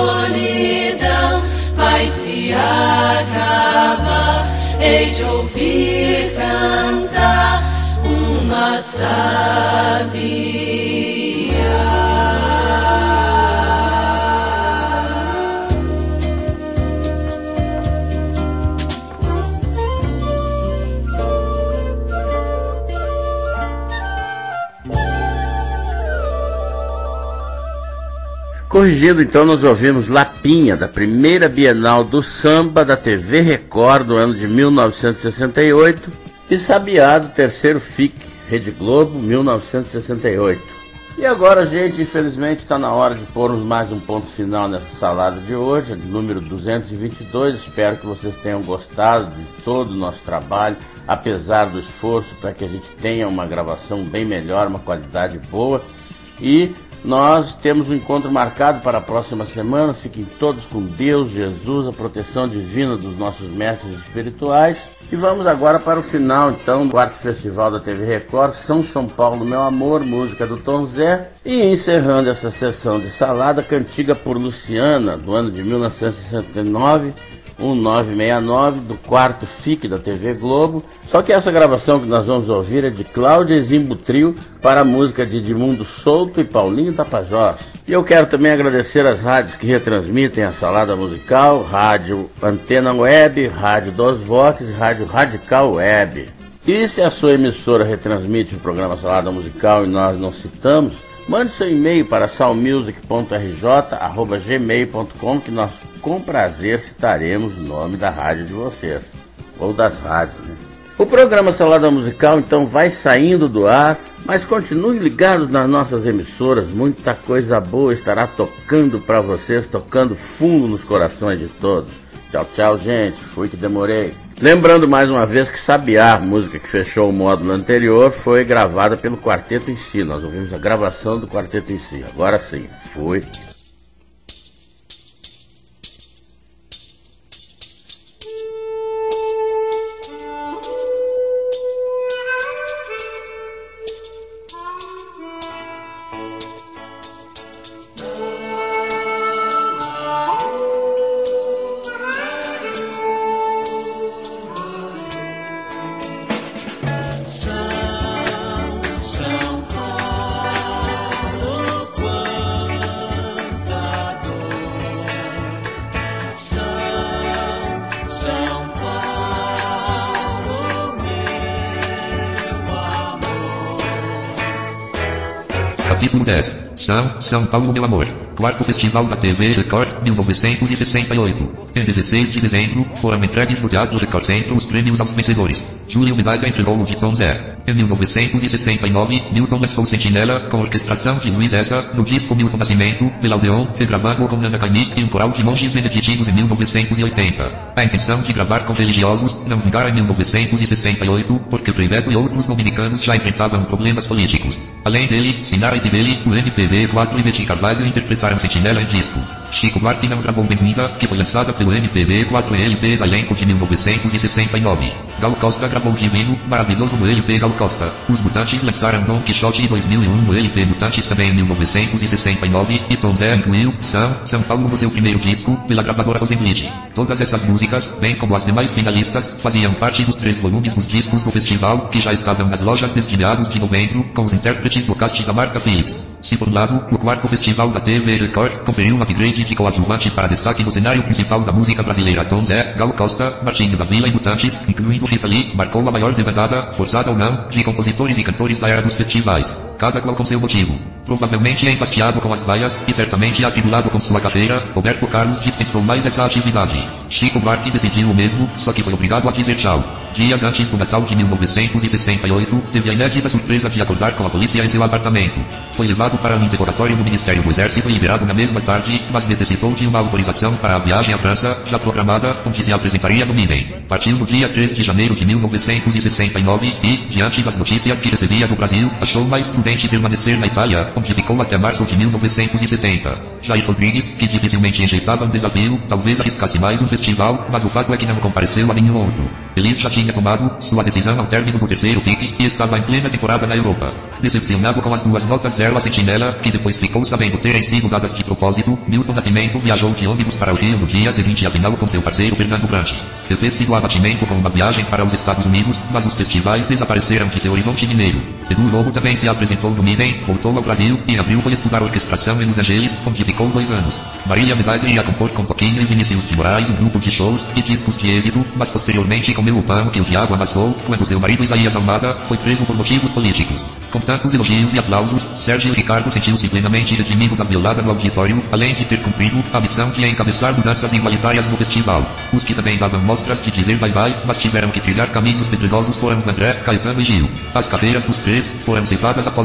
J: solidão vai se acabar. Hei de ouvir cantar uma sabia.
B: Corrigindo, então, nós ouvimos Lapinha, da primeira Bienal do Samba da T V Record, do ano de mil novecentos e sessenta e oito, e Sabiá, do terceiro F I C, Rede Globo, mil novecentos e sessenta e oito. E agora, gente, infelizmente está na hora de pormos mais um ponto final nessa salada de hoje, de número duzentos e vinte e dois. Espero que vocês tenham gostado de todo o nosso trabalho, apesar do esforço para que a gente tenha uma gravação bem melhor, uma qualidade boa. E nós temos um encontro marcado para a próxima semana. Fiquem todos com Deus, Jesus, a proteção divina dos nossos mestres espirituais. E vamos agora para o final, então, do quarto festival da T V Record, São São Paulo, Meu Amor, música do Tom Zé. E encerrando essa sessão de salada, cantiga por Luciana, do ano de mil novecentos e sessenta e nove, mil novecentos e sessenta e nove, do quarto F I C da T V Globo. Só que essa gravação que nós vamos ouvir é de Cláudia Zimbo Trio para a música de Edmundo Souto e Paulinho Tapajós. E eu quero também agradecer as rádios que retransmitem a salada musical, Rádio Antena Web, Rádio Dos Vox e Rádio Radical Web. E se a sua emissora retransmite o programa Salada Musical e nós não citamos, mande seu e-mail para salmusic ponto r j arroba gmail ponto com que nós com prazer citaremos o nome da rádio de vocês, ou das rádios, né? O programa Salada Musical então vai saindo do ar, mas continuem ligados nas nossas emissoras, muita coisa boa estará tocando para vocês, tocando fundo nos corações de todos. Tchau, tchau, gente, fui que demorei. Lembrando mais uma vez que Sabiá, a música que fechou o módulo anterior, foi gravada pelo Quarteto em Si. Nós ouvimos a gravação do Quarteto em Si. Agora sim, fui.
D: Capítulo dez. São, São Paulo, meu amor. Quarto Festival da T V Record, mil novecentos e sessenta e oito. Em dezesseis de dezembro, foram entregues no Teatro Record Centro os prêmios aos vencedores. Júlio Medalha entregou o de Tom Zé. Em mil novecentos e sessenta e nove, Milton lançou Sentinela, com orquestração de Luiz Essa, no disco Milton Nascimento, Velaudeon, regravado com Nana Caymmi e um coral de monges beneditinos em mil novecentos e oitenta. A intenção de gravar com religiosos não vingara em mil novecentos e sessenta e oito, porque Frei Beto e outros dominicanos já enfrentavam problemas políticos. Além dele, Sinara e Sibeli, o M P B quatro e Betty Carvalho interpretaram Sentinela em disco. Chico Buarque não gravou Bem-vinda, que foi lançada pelo M P B quatro e L P da elenco de mil novecentos e sessenta e nove. Gal Costa gravou Divino, Maravilhoso no L P Gal Costa. Os Mutantes lançaram Don Quixote em dois mil e um no L P Mutantes também em mil novecentos e sessenta e nove, e Tom Zé incluiu São, São Paulo no seu primeiro disco, pela gravadora Rosenblit. Todas essas músicas, bem como as demais finalistas, faziam parte dos três volumes dos discos do festival, que já estavam nas lojas desde meados de novembro, com os intérpretes do cast da marca Philips. Se por um lado, o quarto festival da T V Record conferiu um upgrade de coadjuvante para destaque no cenário principal da música brasileira, Tom Zé, Gal Costa, Martinho da Vila e Mutantes, incluindo Rita Lee, marcou a maior demandada, forçada ou não, de compositores e cantores da era dos festivais, cada qual com seu motivo. Provavelmente enfastiado com as vaias, e certamente atribulado com sua carreira, Roberto Carlos dispensou mais essa atividade. Chico Buarque decidiu o mesmo, só que foi obrigado a dizer tchau. Dias antes do Natal de mil novecentos e sessenta e oito, teve a inédita surpresa de acordar com a polícia em seu apartamento. Foi levado para um interrogatório no Ministério do Exército e liberado na mesma tarde, mas necessitou de uma autorização para a viagem à França, já programada, onde se apresentaria no Midem. Partiu no dia três de janeiro de mil novecentos e sessenta e nove e, diante das notícias que recebia do Brasil, achou mais prudente permanecer na Itália, onde ficou até março de mil novecentos e setenta. Jair Rodrigues, que dificilmente enjeitava um desafio, talvez arriscasse mais um festival, mas o fato é que não compareceu a nenhum outro. Elis já tinha tomado sua decisão ao término do terceiro F I C e estava em plena temporada na Europa. Decepcionado com as duas notas dela Sentinela, que depois ficou sabendo terem sido dadas de propósito, Milton Nascimento viajou de ônibus para o Rio no dia seguinte à final com seu parceiro Fernando Brant. Refez-se do abatimento com uma viagem para os Estados Unidos, mas os festivais desapareceram de seu horizonte mineiro. Edu Lobo também se apresentou no Midem, voltou ao Brasil e em abril foi estudar orquestração em Los Angeles, onde ficou dois anos. Marília Medalha ia compor com Toquinho e Vinícius de Moraes um grupo de shows e discos de êxito, mas posteriormente comeu o pão que o diabo amassou, quando seu marido Isaías Almada foi preso por motivos políticos. Com tantos elogios e aplausos, Sérgio Ricardo sentiu-se plenamente redimido da violada no auditório, além de ter cumprido a missão de encabeçar mudanças igualitárias no festival. Os que também davam mostras de dizer bye-bye, mas tiveram que trilhar caminhos pedregosos foram André, Caetano e Gil. As carreiras dos três foram ceifadas após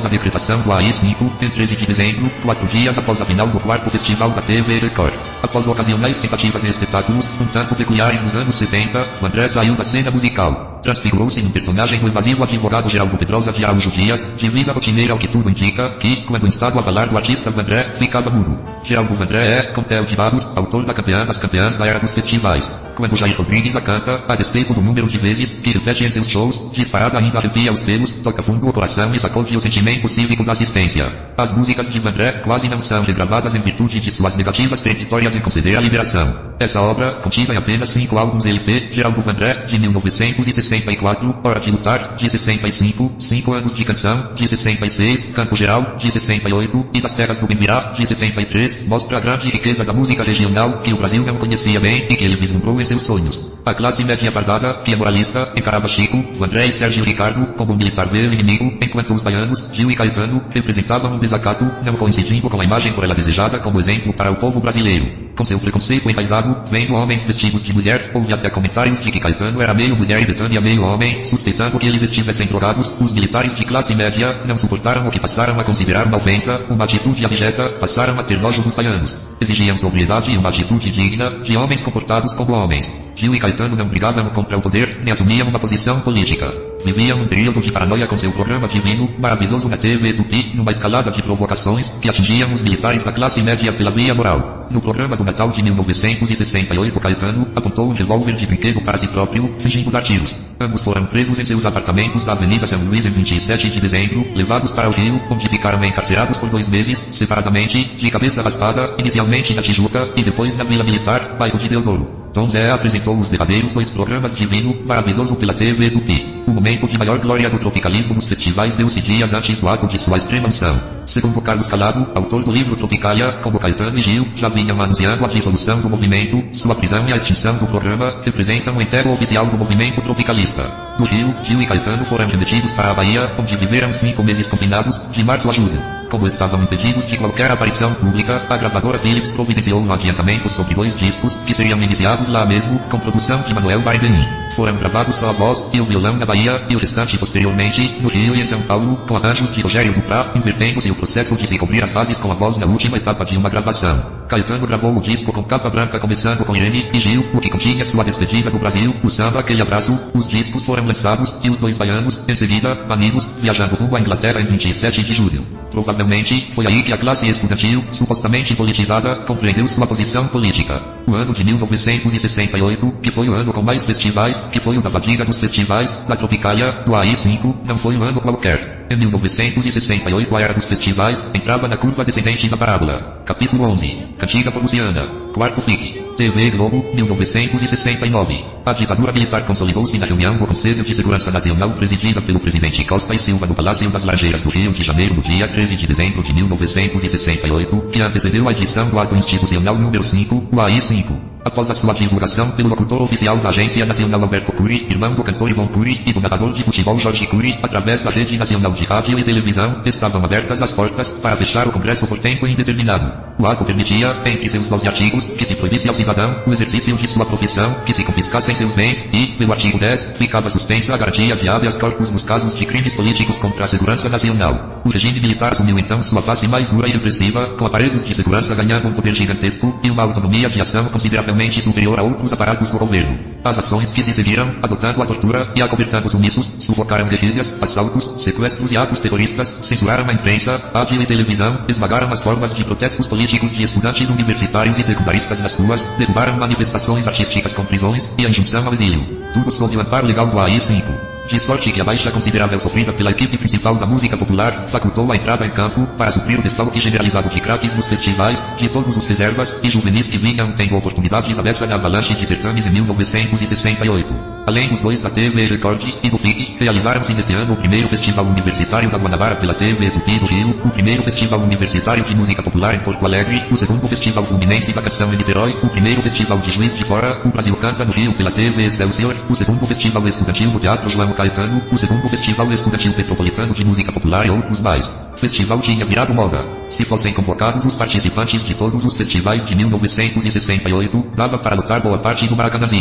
D: após a decretação do A I cinco, em treze de dezembro, quatro dias após a final do quarto festival da T V Record. Após ocasionais tentativas e espetáculos, um tanto peculiares nos anos setenta, Vandré saiu da cena musical. Transfigurou-se num personagem do evasivo advogado Geraldo Pedrosa de Araújo Dias, de vida rotineira ao que tudo indica, que, quando instado a falar do artista Vandré, ficava mudo. Geraldo Vandré é, com Theo de Barros, autor da campeã das campeãs da era dos festivais. Quando Jair Rodrigues a canta, a despeito do número de vezes que repete em seus shows, disparada ainda arrepia os pelos, toca fundo o coração e sacode o sentimento cívico da assistência. As músicas de Vandré quase não são regravadas em virtude de suas negativas peremptórias em conceder a liberação. Essa obra, contida em apenas cinco álbuns L P, Geraldo Vandré, de mil novecentos e sessenta e quatro, Hora de Lutar, de sessenta e cinco, Cinco Anos de Canção, de sessenta e seis, Campo Geral, de sessenta e oito, e Das Terras do Bembirá, de setenta e três, mostra a grande riqueza da música regional que o Brasil não conhecia bem e que ele vislumbrou em seus sonhos. A classe média fardada, que é moralista, encarava Chico, Vandré e Sérgio Ricardo como um militar ver inimigo, enquanto os baianos, Gil e Caetano, representavam um desacato, não coincidindo com a imagem por ela desejada como exemplo para o povo brasileiro. Com seu preconceito enraizado, vendo homens vestidos de mulher, houve até comentários de que Caetano era meio mulher e Bethânia meio homem, suspeitando que eles estivessem drogados. Os militares de classe média não suportaram o que passaram a considerar uma ofensa, uma atitude abjeta, passaram a ter nojo dos baianos. Exigiam sobriedade e uma atitude digna, de homens comportados como homens. Gil e Caetano não brigavam contra o poder, nem assumiam uma posição política. Viviam um período de paranoia com seu programa divino, maravilhoso na T V Tupi, numa escalada de provocações que atingiam os militares da classe média pela via moral. No programa do Natal de mil novecentos e sessenta e oito, Caetano apontou um revólver de brinquedo para si próprio, fingindo dar tiros. Ambos foram presos em seus apartamentos da Avenida São Luís em vinte e sete de dezembro, levados para o Rio, onde ficaram encarcerados por dois meses, separadamente, de cabeça raspada, inicialmente na Tijuca e depois na Vila Militar, bairro de Deodoro. Tom Zé apresentou os derradeiros dois programas Divino, Maravilhoso pela T V Tupi. O momento de maior glória do tropicalismo nos festivais deu-se dias antes do ato de sua extrema-unção. Segundo Carlos Calado, autor do livro Tropicália, como Caetano e Gil já vinham anunciando a dissolução do movimento, sua prisão e a extinção do programa representam o enterro oficial do movimento tropicalista. Do Rio, Gil e Caetano foram remetidos para a Bahia, onde viveram cinco meses confinados, de março a julho. Como estavam impedidos de qualquer aparição pública, a gravadora Philips providenciou um adiantamento sobre dois discos, que seriam iniciados lá mesmo, com produção de Manuel Barberim. Foram gravados só a voz e o violão na Bahia, e o restante posteriormente, no Rio e em São Paulo, com arranjos de Rogério Duprá, invertendo-se o processo de se cobrir as bases com a voz na última etapa de uma gravação. Caetano gravou o disco com capa branca começando com Irene e Gil, o que continha sua despedida do Brasil, o samba Aquele Abraço. Os discos foram lançados, e os dois baianos, em seguida, amigos, viajando rumo à Inglaterra em vinte e sete de julho. Provavelmente, foi aí que a classe estudantil, supostamente politizada, compreendeu sua posição política. O ano de mil novecentos e sessenta e oito, que foi o ano com mais festivais, que foi o da fadiga dos festivais, da Tropicália, do A I cinco, não foi um ano qualquer. Em mil novecentos e sessenta e oito a era dos festivais entrava na curva descendente da parábola. Capítulo onze. Cantiga Prussiana. Quarto F I C. T V Globo, mil novecentos e sessenta e nove. A ditadura militar consolidou-se na reunião do Conselho de Segurança Nacional presidida pelo presidente Costa e Silva no Palácio das Laranjeiras do Rio de Janeiro no dia treze de dezembro de mil novecentos e sessenta e oito, que antecedeu a edição do ato institucional número cinco, o A I cinco. Após a sua divulgação pelo locutor oficial da Agência Nacional Alberto Cury, irmão do cantor Ivon Cury e do narrador de futebol Jorge Cury, através da Rede Nacional de Rádio e Televisão, estavam abertas as portas para fechar o Congresso por tempo indeterminado. O ato permitia, entre seus doze artigos, que se proibisse ao cidadão o exercício de sua profissão, que se confiscassem seus bens e, pelo artigo dez, ficava suspensa a garantia de habeas corpus nos casos de crimes políticos contra a segurança nacional. O regime militar assumiu então sua face mais dura e repressiva, com aparelhos de segurança ganhando um poder gigantesco e uma autonomia de ação consideravelmente superior a outros aparatos do governo. As ações que se seguiram, adotando a tortura e acobertando sumiços, sufocaram guerrilhas, assaltos, sequestros e atos terroristas, censuraram a imprensa, rádio e televisão, esmagaram as formas de protestos políticos de estudantes universitários e secundaristas nas ruas, derrubaram manifestações artísticas com prisões e a injunção ao exílio. Tudo sob o amparo legal do A I cinco. De sorte que a baixa considerável sofrida pela equipe principal da música popular facultou a entrada em campo para suprir o desfalque generalizado de craques nos festivais, de todos os reservas e juvenis que vinham tendo oportunidades avessa na avalanche de certames em mil novecentos e sessenta e oito. Além dos dois da T V Record e do F I C, realizaram-se nesse ano o primeiro Festival Universitário da Guanabara pela T V Tupi do Rio, o primeiro Festival Universitário de Música Popular em Porto Alegre, o segundo Festival Fluminense Vacação em Niterói, o primeiro Festival de Juiz de Fora, o Brasil Canta no Rio pela T V Excelsior, o segundo Festival Estudantil do Teatro João Caetano, o segundo Festival Estudantil Petropolitano de Música Popular e outros mais. O festival tinha virado moda. Se fossem convocados os participantes de todos os festivais de mil novecentos e sessenta e oito, dava para lotar boa parte do Maracanãzinho.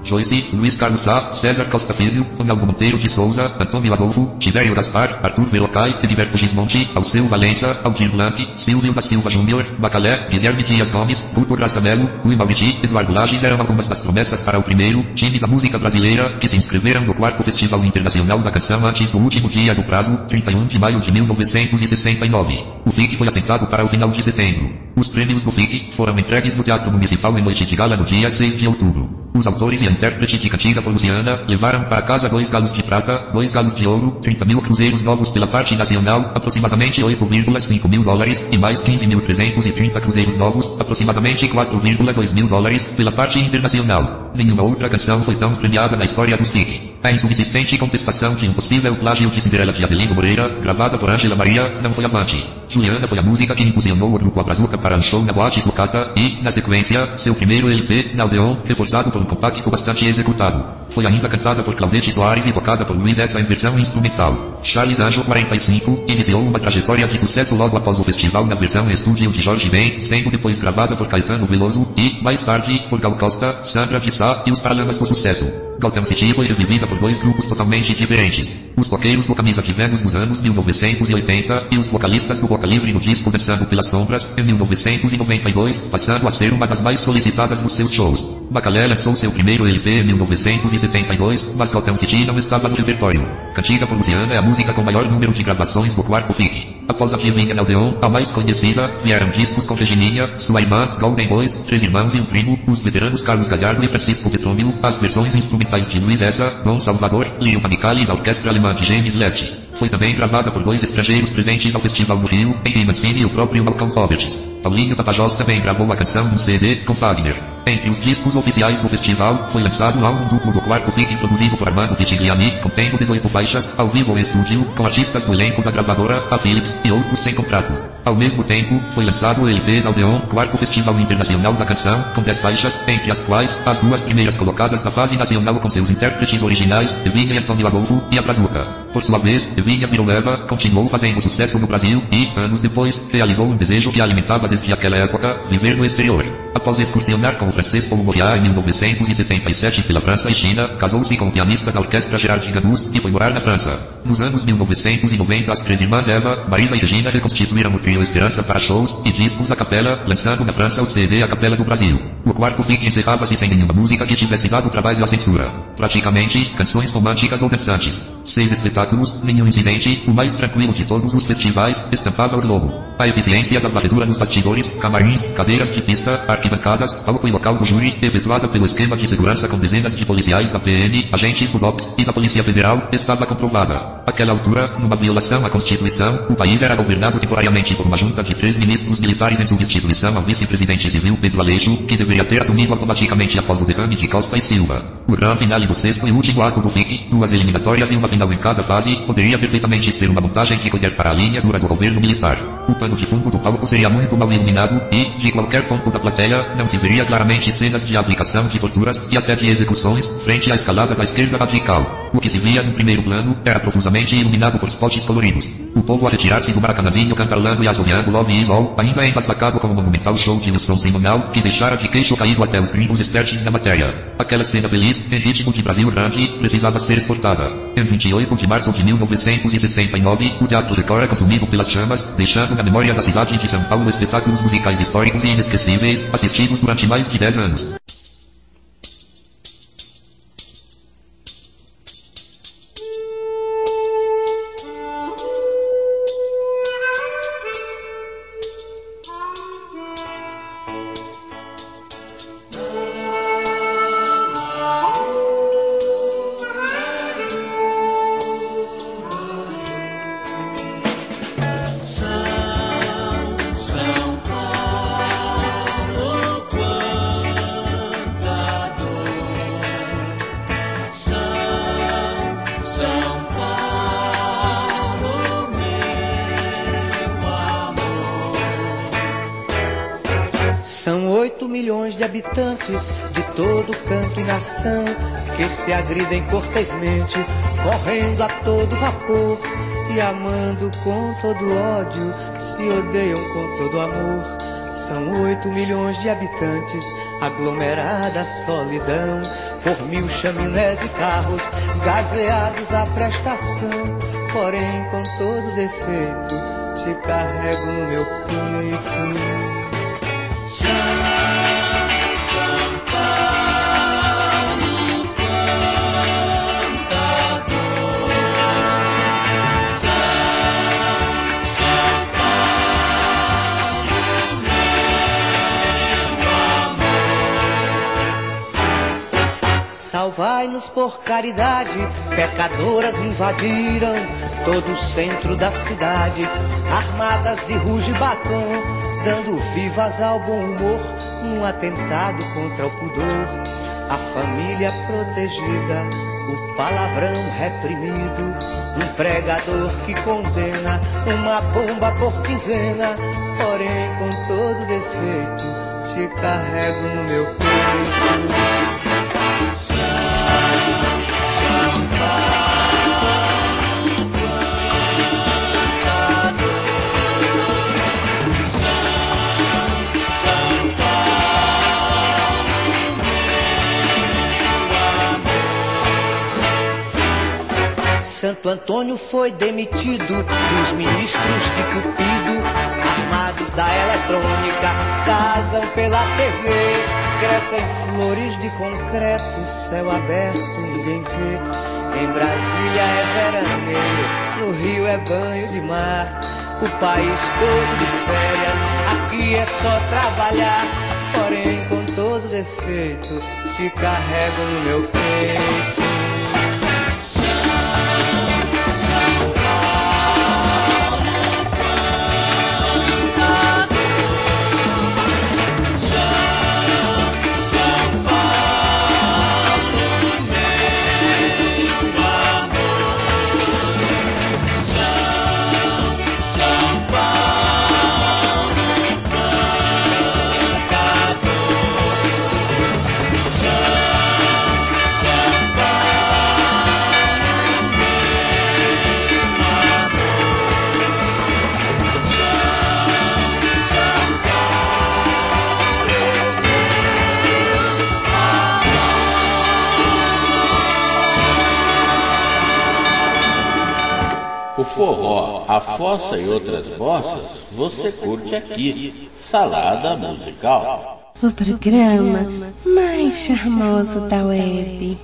D: Joyce, Luiz Carlos Sá, César Costa Filho, Ronaldo Monteiro de Souza, Antônio Adolfo, Tibério Gaspar, Arthur Verocai, Edilberto Gismonti, Alceu Valença, Aldir Blanc, Silvio da Silva Júnior, Bacalé, Guilherme Dias Gomes, Guto Graça Melo, Rui Mauriti, Eduardo Lages eram algumas das promessas para o primeiro time da música brasileira que se inscreveram no quarto Festival Internacional da Canção antes do último dia do prazo, trinta e um de maio de mil novecentos e sessenta e nove. O F I C foi assentado para o final de setembro. Os prêmios do F I C foram entregues no Teatro Municipal em noite de gala no dia seis de outubro. Os autores e a intérprete de Cantiga por Luciana levaram para casa dois galos de prata, dois galos de ouro, trinta mil cruzeiros novos pela parte nacional, aproximadamente oito vírgula cinco mil dólares, e mais quinze mil trezentos e trinta cruzeiros novos, aproximadamente quatro vírgula dois mil dólares, pela parte internacional. Nenhuma outra canção foi tão premiada na história dos F I C. A insubsistente contestação que um possível plágio de Cinderela de Adelino Moreira, gravada por Ângela Maria, não foi avante. Juliana foi a música que impulsionou o grupo A Brazuca para um show na Boate Sucata e, na sequência, seu primeiro L P, Naldeon, reforçado por um compacto bastante executado. Foi ainda cantada por Claudete Soares e tocada por Luiz Essa em versão instrumental. Charles Anjo quarenta e cinco iniciou uma trajetória de sucesso logo após o festival na versão estúdio de Jorge Ben, sendo depois gravada por Caetano Veloso e, mais tarde, por Gal Costa, Sandra de Sá e os Paralamas do Sucesso. Gotham City foi revivida por dois grupos totalmente diferentes. Os coqueiros do Camisa de Vênus nos anos mil novecentos e oitenta e os vocalistas do Boca Livre no disco Dançando pelas Sombras, em mil novecentos e noventa e dois, passando a ser uma das mais solicitadas nos seus shows. Bacalé lançou seu primeiro L P em mil novecentos e setenta e dois, mas Gotham City não estava no repertório. Cantiga por Luciana é a música com maior número de gravações do quarto F I C. Após a Pivinha Naldeon, a mais conhecida, vieram discos com Regininha, sua irmã, Golden Boys, Três Irmãos e um Primo, os veteranos Carlos Gallardo e Francisco Petrônio, as versões instrumentais de Luiz Essa, Dom Salvador, Lio Panicali e da Orquestra Alemã de James Leste. Foi também gravada por dois estrangeiros presentes ao Festival do Rio, Henry Mancini e o próprio Malcolm Roberts. Paulinho Tapajós também gravou a canção num C D com Wagner. Entre os discos oficiais do festival, foi lançado um álbum duplo do quarto F I C produzido por Armando Vitigliani, contendo dezoito faixas, ao vivo ou estúdio, com artistas do elenco da gravadora, a Philips, e outros sem contrato. Ao mesmo tempo, foi lançado o L P Naldeon, quarto Festival Internacional da Canção, com dez faixas, entre as quais, as duas primeiras colocadas na fase nacional com seus intérpretes originais, Evinha e Antônio Adolfo, e a Brazuca. Por sua vez, Evinha Viroleva continuou fazendo sucesso no Brasil e, anos depois, realizou um desejo que a alimentava desde aquela época, viver no exterior. Após excursionar com o francês Paul Moriat em mil novecentos e setenta e sete pela França e China, casou-se com o pianista da orquestra Gerard Ganus e foi morar na França. Nos anos mil novecentos e noventa as três irmãs Eva, Marisa e Regina reconstituíram o trio Esperança para shows e discos a capela, lançando na França o C D A Capela do Brasil. O quarto F I C encerrava-se sem nenhuma música que tivesse dado trabalho à censura. Praticamente, canções românticas ou dançantes. Seis espetáculos, nenhum incidente, o mais tranquilo de todos os festivais, estampava o globo. A eficiência da varredura nos bastidores, camarins, cadeiras de pista, arquibancadas, palco e local do júri, efetuada pelo esquema de segurança com dezenas de policiais da P M, agentes do D O P S e da Polícia Federal, estava comprovada. Àquela altura, numa violação à Constituição, o país era governado temporariamente por uma junta de três ministros militares em substituição ao vice-presidente civil Pedro Aleixo, que deveria ter assumido automaticamente após o derrame de Costa e Silva. O grande finale do sexto e último ato do F I C, duas eliminatórias e uma final em cada fase, poderia perfeitamente ser uma montagem que colher para a linha dura do governo militar. O pano de fundo do palco seria muito mal iluminado e, de qualquer ponto da plateia, não se veria claramente cenas de aplicação de torturas e até de execuções, frente à escalada da esquerda radical. O que se via no primeiro plano era profusamente iluminado por spots coloridos. O povo a retirar-se do Maracanãzinho cantarolando e assoviando Love is All, ainda embasbacado com o monumental show de Wilson Simonal, que deixara de queixo caído até os gringos espertos na matéria. Aquela cena feliz, em ritmo de Brasil grande, precisava ser exportada. Em vinte e oito de março de mil novecentos e sessenta e nove, o Teatro Record é consumido pelas chamas, deixando na memória da cidade de São Paulo espetáculos musicais históricos e inesquecíveis, assistidos durante mais de dez anos.
K: Habitantes de todo canto e nação que se agridem cortesmente, correndo a todo vapor e amando com todo ódio, se odeiam com todo amor. São oito milhões de habitantes, aglomerada solidão, por mil chaminés e carros gazeados à prestação. Porém, com todo defeito, te carrego no meu peito. Salvai-nos por caridade, pecadoras invadiram todo o centro da cidade, armadas de ruge e batom, dando vivas ao bom humor, num atentado contra o pudor. A família protegida, o palavrão reprimido, um pregador que condena, uma bomba por quinzena. Porém, com todo defeito, te carrego no meu peito. São, São Paulo, cantador. São, São Paulo, meu amor. Santo Antônio foi demitido, os ministros de Cupido, armados da eletrônica, casam pela T V. Crescem flores de concreto, céu aberto, ninguém vê. Em Brasília é veraneio, no Rio é banho de mar. O país todo de férias, aqui é só trabalhar. Porém, com todo defeito, te carrego no meu peito.
B: O forró, a fossa e outras bossas, você curte aqui, Salada Musical.
L: O programa mais charmoso da web.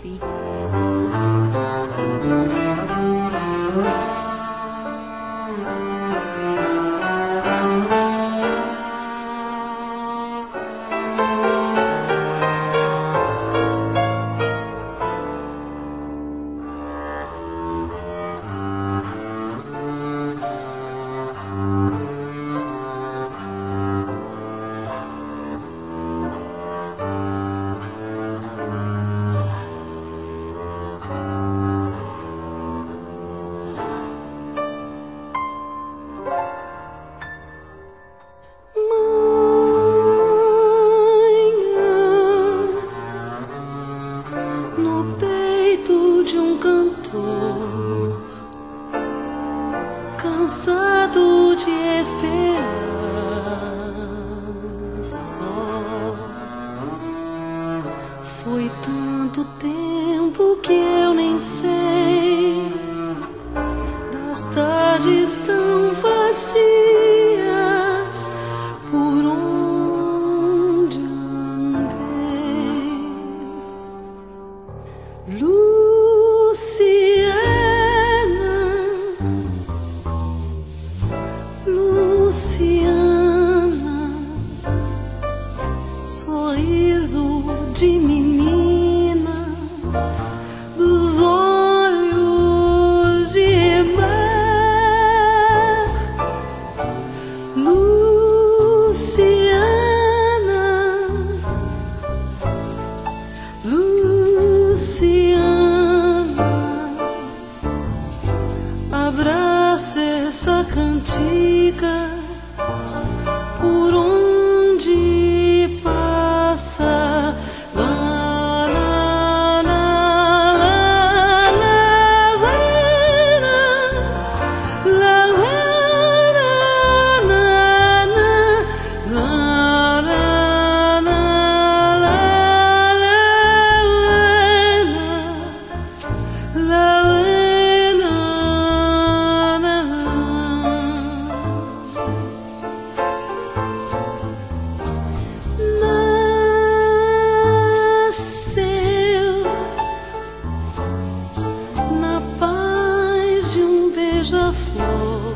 M: flor,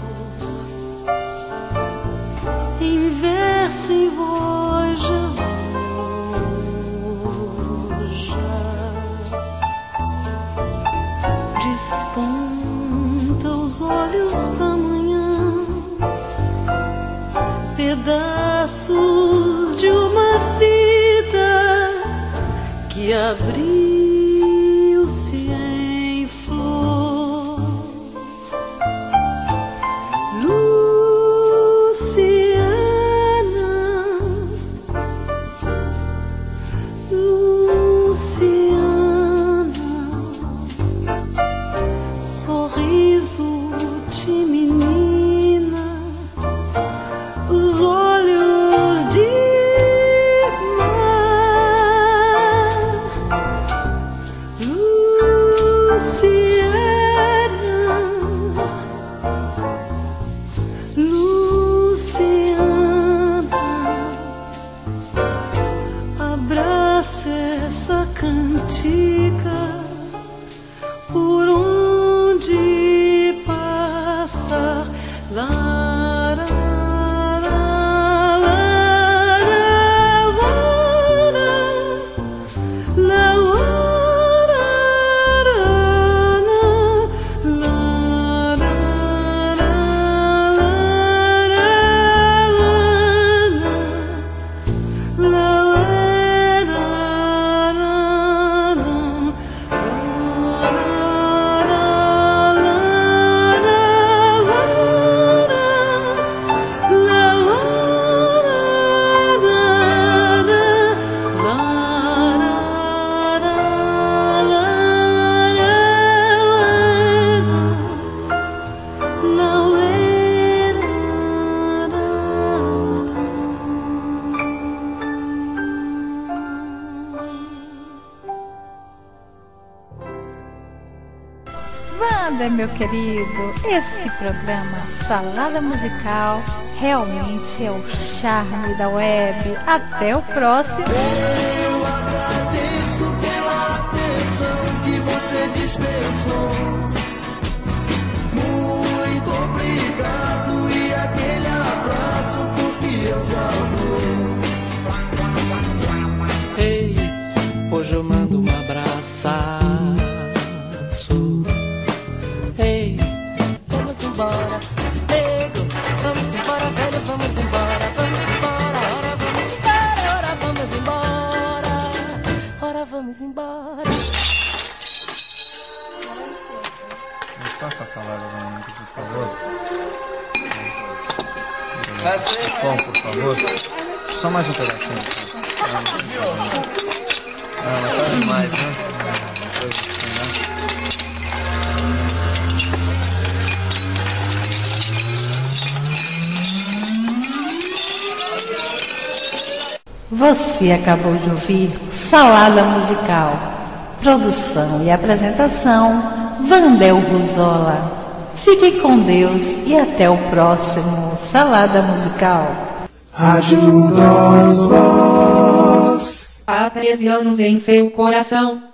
M: em verso em voz de roja, desponta os olhos da manhã, pedaços de uma vida que abriu-se em flor. Luciana, Luciana, sorriso de menina, dos olhos de mar. Luciana, Luciana, abraça essa cantiga por onde passa. Lara,
N: Wander, meu querido, esse programa Salada Musical realmente é o charme da web. Até o próximo.
G: Eu agradeço pela atenção que você dispensou. Muito obrigado e aquele abraço porque eu já vou.
F: Ei, hoje eu mando um abraço. Ei,
O: vamos embora, nego, vamos embora, velho, vamos embora, vamos embora, ora vamos embora, ora vamos embora, ora vamos embora.
P: Me passa a salada pra mim, por favor. Pão, por favor. Só mais um pedacinho. Ah, mas tá demais, né?
N: Você acabou de ouvir Salada Musical. Produção e apresentação, Vandel Ruzola. Fiquem com Deus e até o próximo Salada Musical.
Q: Ajuda-os vós. Há treze anos em seu coração.